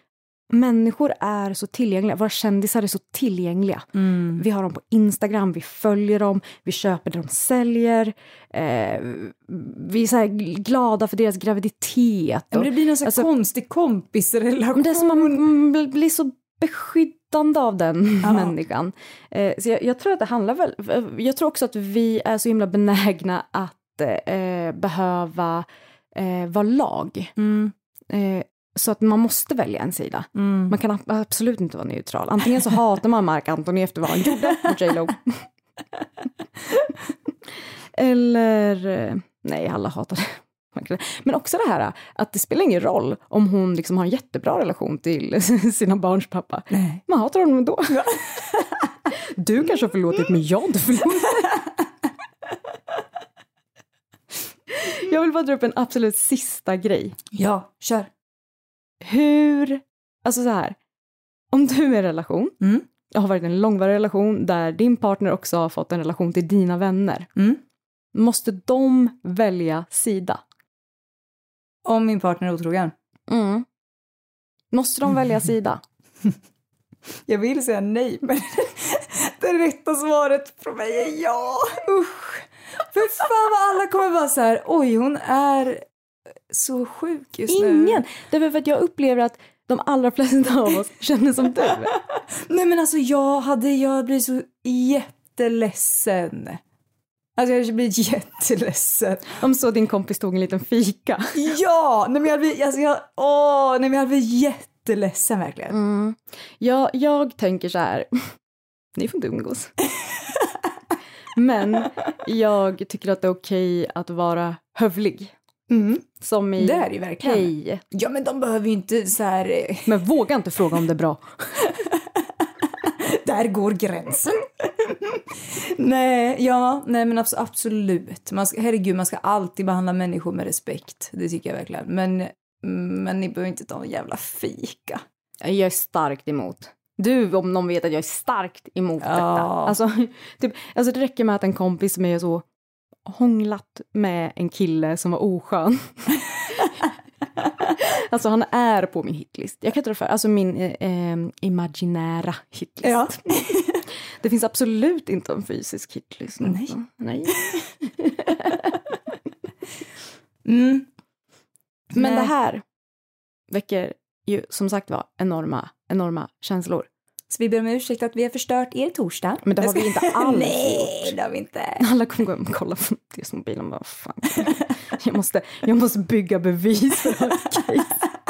människor är så tillgängliga. Våra kändisar är så tillgängliga. Mm. Vi har dem på Instagram, vi följer dem, vi köper det de säljer. Eh, vi är så här glada för deras graviditet. Men det blir någon så alltså, konstig kompisrelation. Det är som man blir så beskyddande av den ja. människan. Eh, så jag, jag tror att det handlar väl... Jag tror också att vi är så himla benägna att eh, behöva eh, vara lag. Mm. Eh, Så att man måste välja en sida. Mm. Man kan absolut inte vara neutral. Antingen så hatar man Marc Anthony efter vad han gjorde mot J Lo. Eller... Nej, alla hatar det. Men också det här att det spelar ingen roll om hon liksom har en jättebra relation till sina barns pappa. Nej. Man hatar honom ändå. Ja. Du kanske har förlåtit mig, jag inte förlåtit. Jag vill bara dra upp en absolut sista grej. Ja, kör. Hur, alltså så här, om du är i en relation, mm. jag har varit i en långvarig relation där din partner också har fått en relation till dina vänner. Mm. Måste de välja sida? Om min partner är otrogen? Mm. Måste de välja sida? Jag vill säga nej, men det rätta svaret från mig är ja. Usch. För fan vad alla kommer vara så här, oj hon är så sjuk just nu. Ingen. Det är för att jag upplever att de allra flesta av oss känner som du. Nej men alltså jag hade, jag blir så jätteledsen. Alltså jag blir jätteledsen. Om så din kompis tog en liten fika. Ja, nej men jag blir, alltså jag, åh, nej men jag blir jätteledsen verkligen. Mm. Jag, jag tänker så här, ni får inte umgås. Men jag tycker att det är okej att vara hövlig. Mm. Som i, det är ju verkligen. Hej. Ja men de behöver ju inte så här. Men våga inte fråga om det är bra. Där går gränsen. nej, ja, nej men absolut. Man ska, herregud, man ska alltid behandla människor med respekt. Det tycker jag verkligen. Men, men ni behöver inte ta en jävla fika. Jag är starkt emot. Du, om någon vet att jag är starkt emot ja. detta. Alltså, typ, alltså det räcker med att en kompis som är så hånglat med en kille som var oskön. Alltså han är på min hitlist. Jag kan ta det för, alltså min eh, imaginära hitlist. Ja. Det finns absolut inte en fysisk hitlist. Nej. Nej. mm. Men Nej. det här väcker ju som sagt var enorma, enorma känslor. Så vi ber om ursäkt att vi har förstört er torsdag. Men det har vi inte alls Nej, gjort. det har vi inte. Alla kommer gå och kolla på deras mobilen. Bara, fan. Jag, måste, jag måste bygga bevis för case.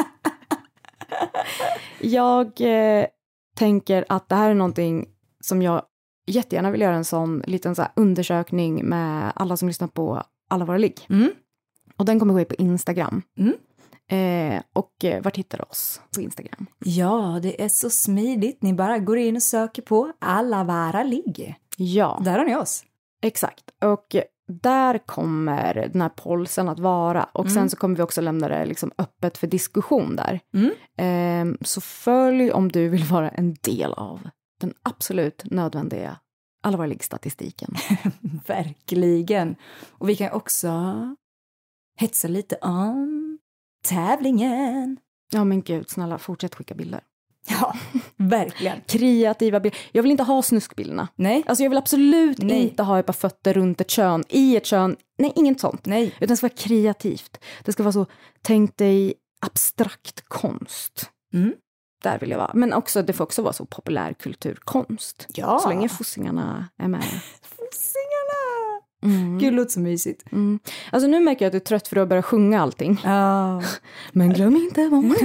Jag eh, tänker att det här är någonting som jag jättegärna vill göra en sån liten så här undersökning med alla som lyssnar på alla våra ligg. Mm. Och den kommer gå på Instagram. Mm. Eh, och eh, vart hittar du oss på Instagram? Ja, det är så smidigt. Ni bara går in och söker på alla våra ligg. Ja. Där har ni oss. Exakt. Och där kommer den här polsen att vara. Och mm. sen så kommer vi också lämna det liksom öppet för diskussion där. Mm. Eh, så följ om du vill vara en del av den absolut nödvändiga alla våra ligg-statistiken. Verkligen. Och vi kan också hetsa lite om tävlingen. Ja men gud, snälla fortsätt skicka bilder. Ja, verkligen. Kreativa bilder. Jag vill inte ha snuskbilderna. Nej. Alltså jag vill absolut Nej. inte ha ett par fötter runt ett kön, i ett kön. Nej, inget sånt. Nej. Utan det ska vara kreativt. Det ska vara så, tänk dig abstrakt konst. Mm. Där vill jag vara. Men också, det får också vara så populärkulturkonst. Ja. Så länge fossingarna är med. Fossingarna! Mm. Gud, låter så mysigt. Mm. Alltså nu märker jag att du är trött för att börja sjunga allting. Ja. Men glöm inte vad man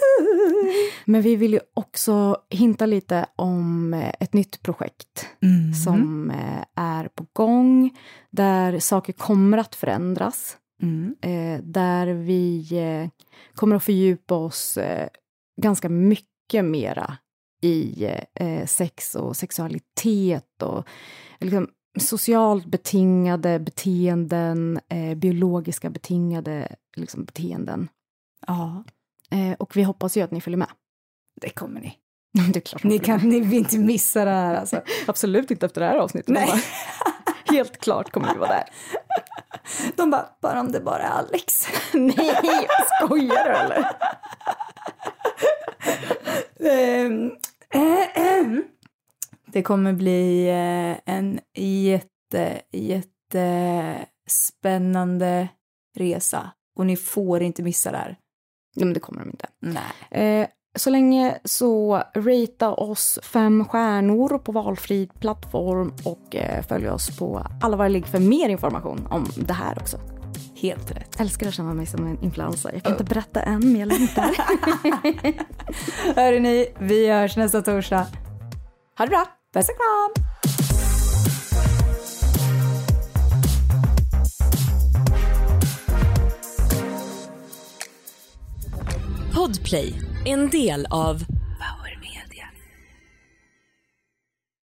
Men vi vill ju också hinta lite om ett nytt projekt Mm. som är på gång. Där saker kommer att förändras. Mm. Där vi kommer att fördjupa oss ganska mycket mera i sex och sexualitet och liksom socialt betingade beteenden, eh, biologiska betingade liksom, beteenden. Ja. Eh, och vi hoppas ju att ni följer med. Det kommer ni. Det är klart Ni kan ni vill inte missa det här alltså. Absolut inte efter det här avsnittet. Nej. Bara, helt klart kommer vi vara där. De bara, bara om det bara är Alex. Nej, skojar du eller? Ehm, äh, äh. Det kommer bli eh, en jätte, jättespännande resa. Och ni får inte missa det här. Ja, men det kommer de inte. Nej. Eh, så länge så ratea oss fem stjärnor på valfri plattform och eh, följ oss på alla våra ligg för mer information om det här också. Helt rätt. Älskar att känna mig som en influencer. Jag kan inte berätta än, men jag längtar. Hörru ni, vi hörs nästa torsdag. Ha det bra. Puss och kram. Podplay, en del av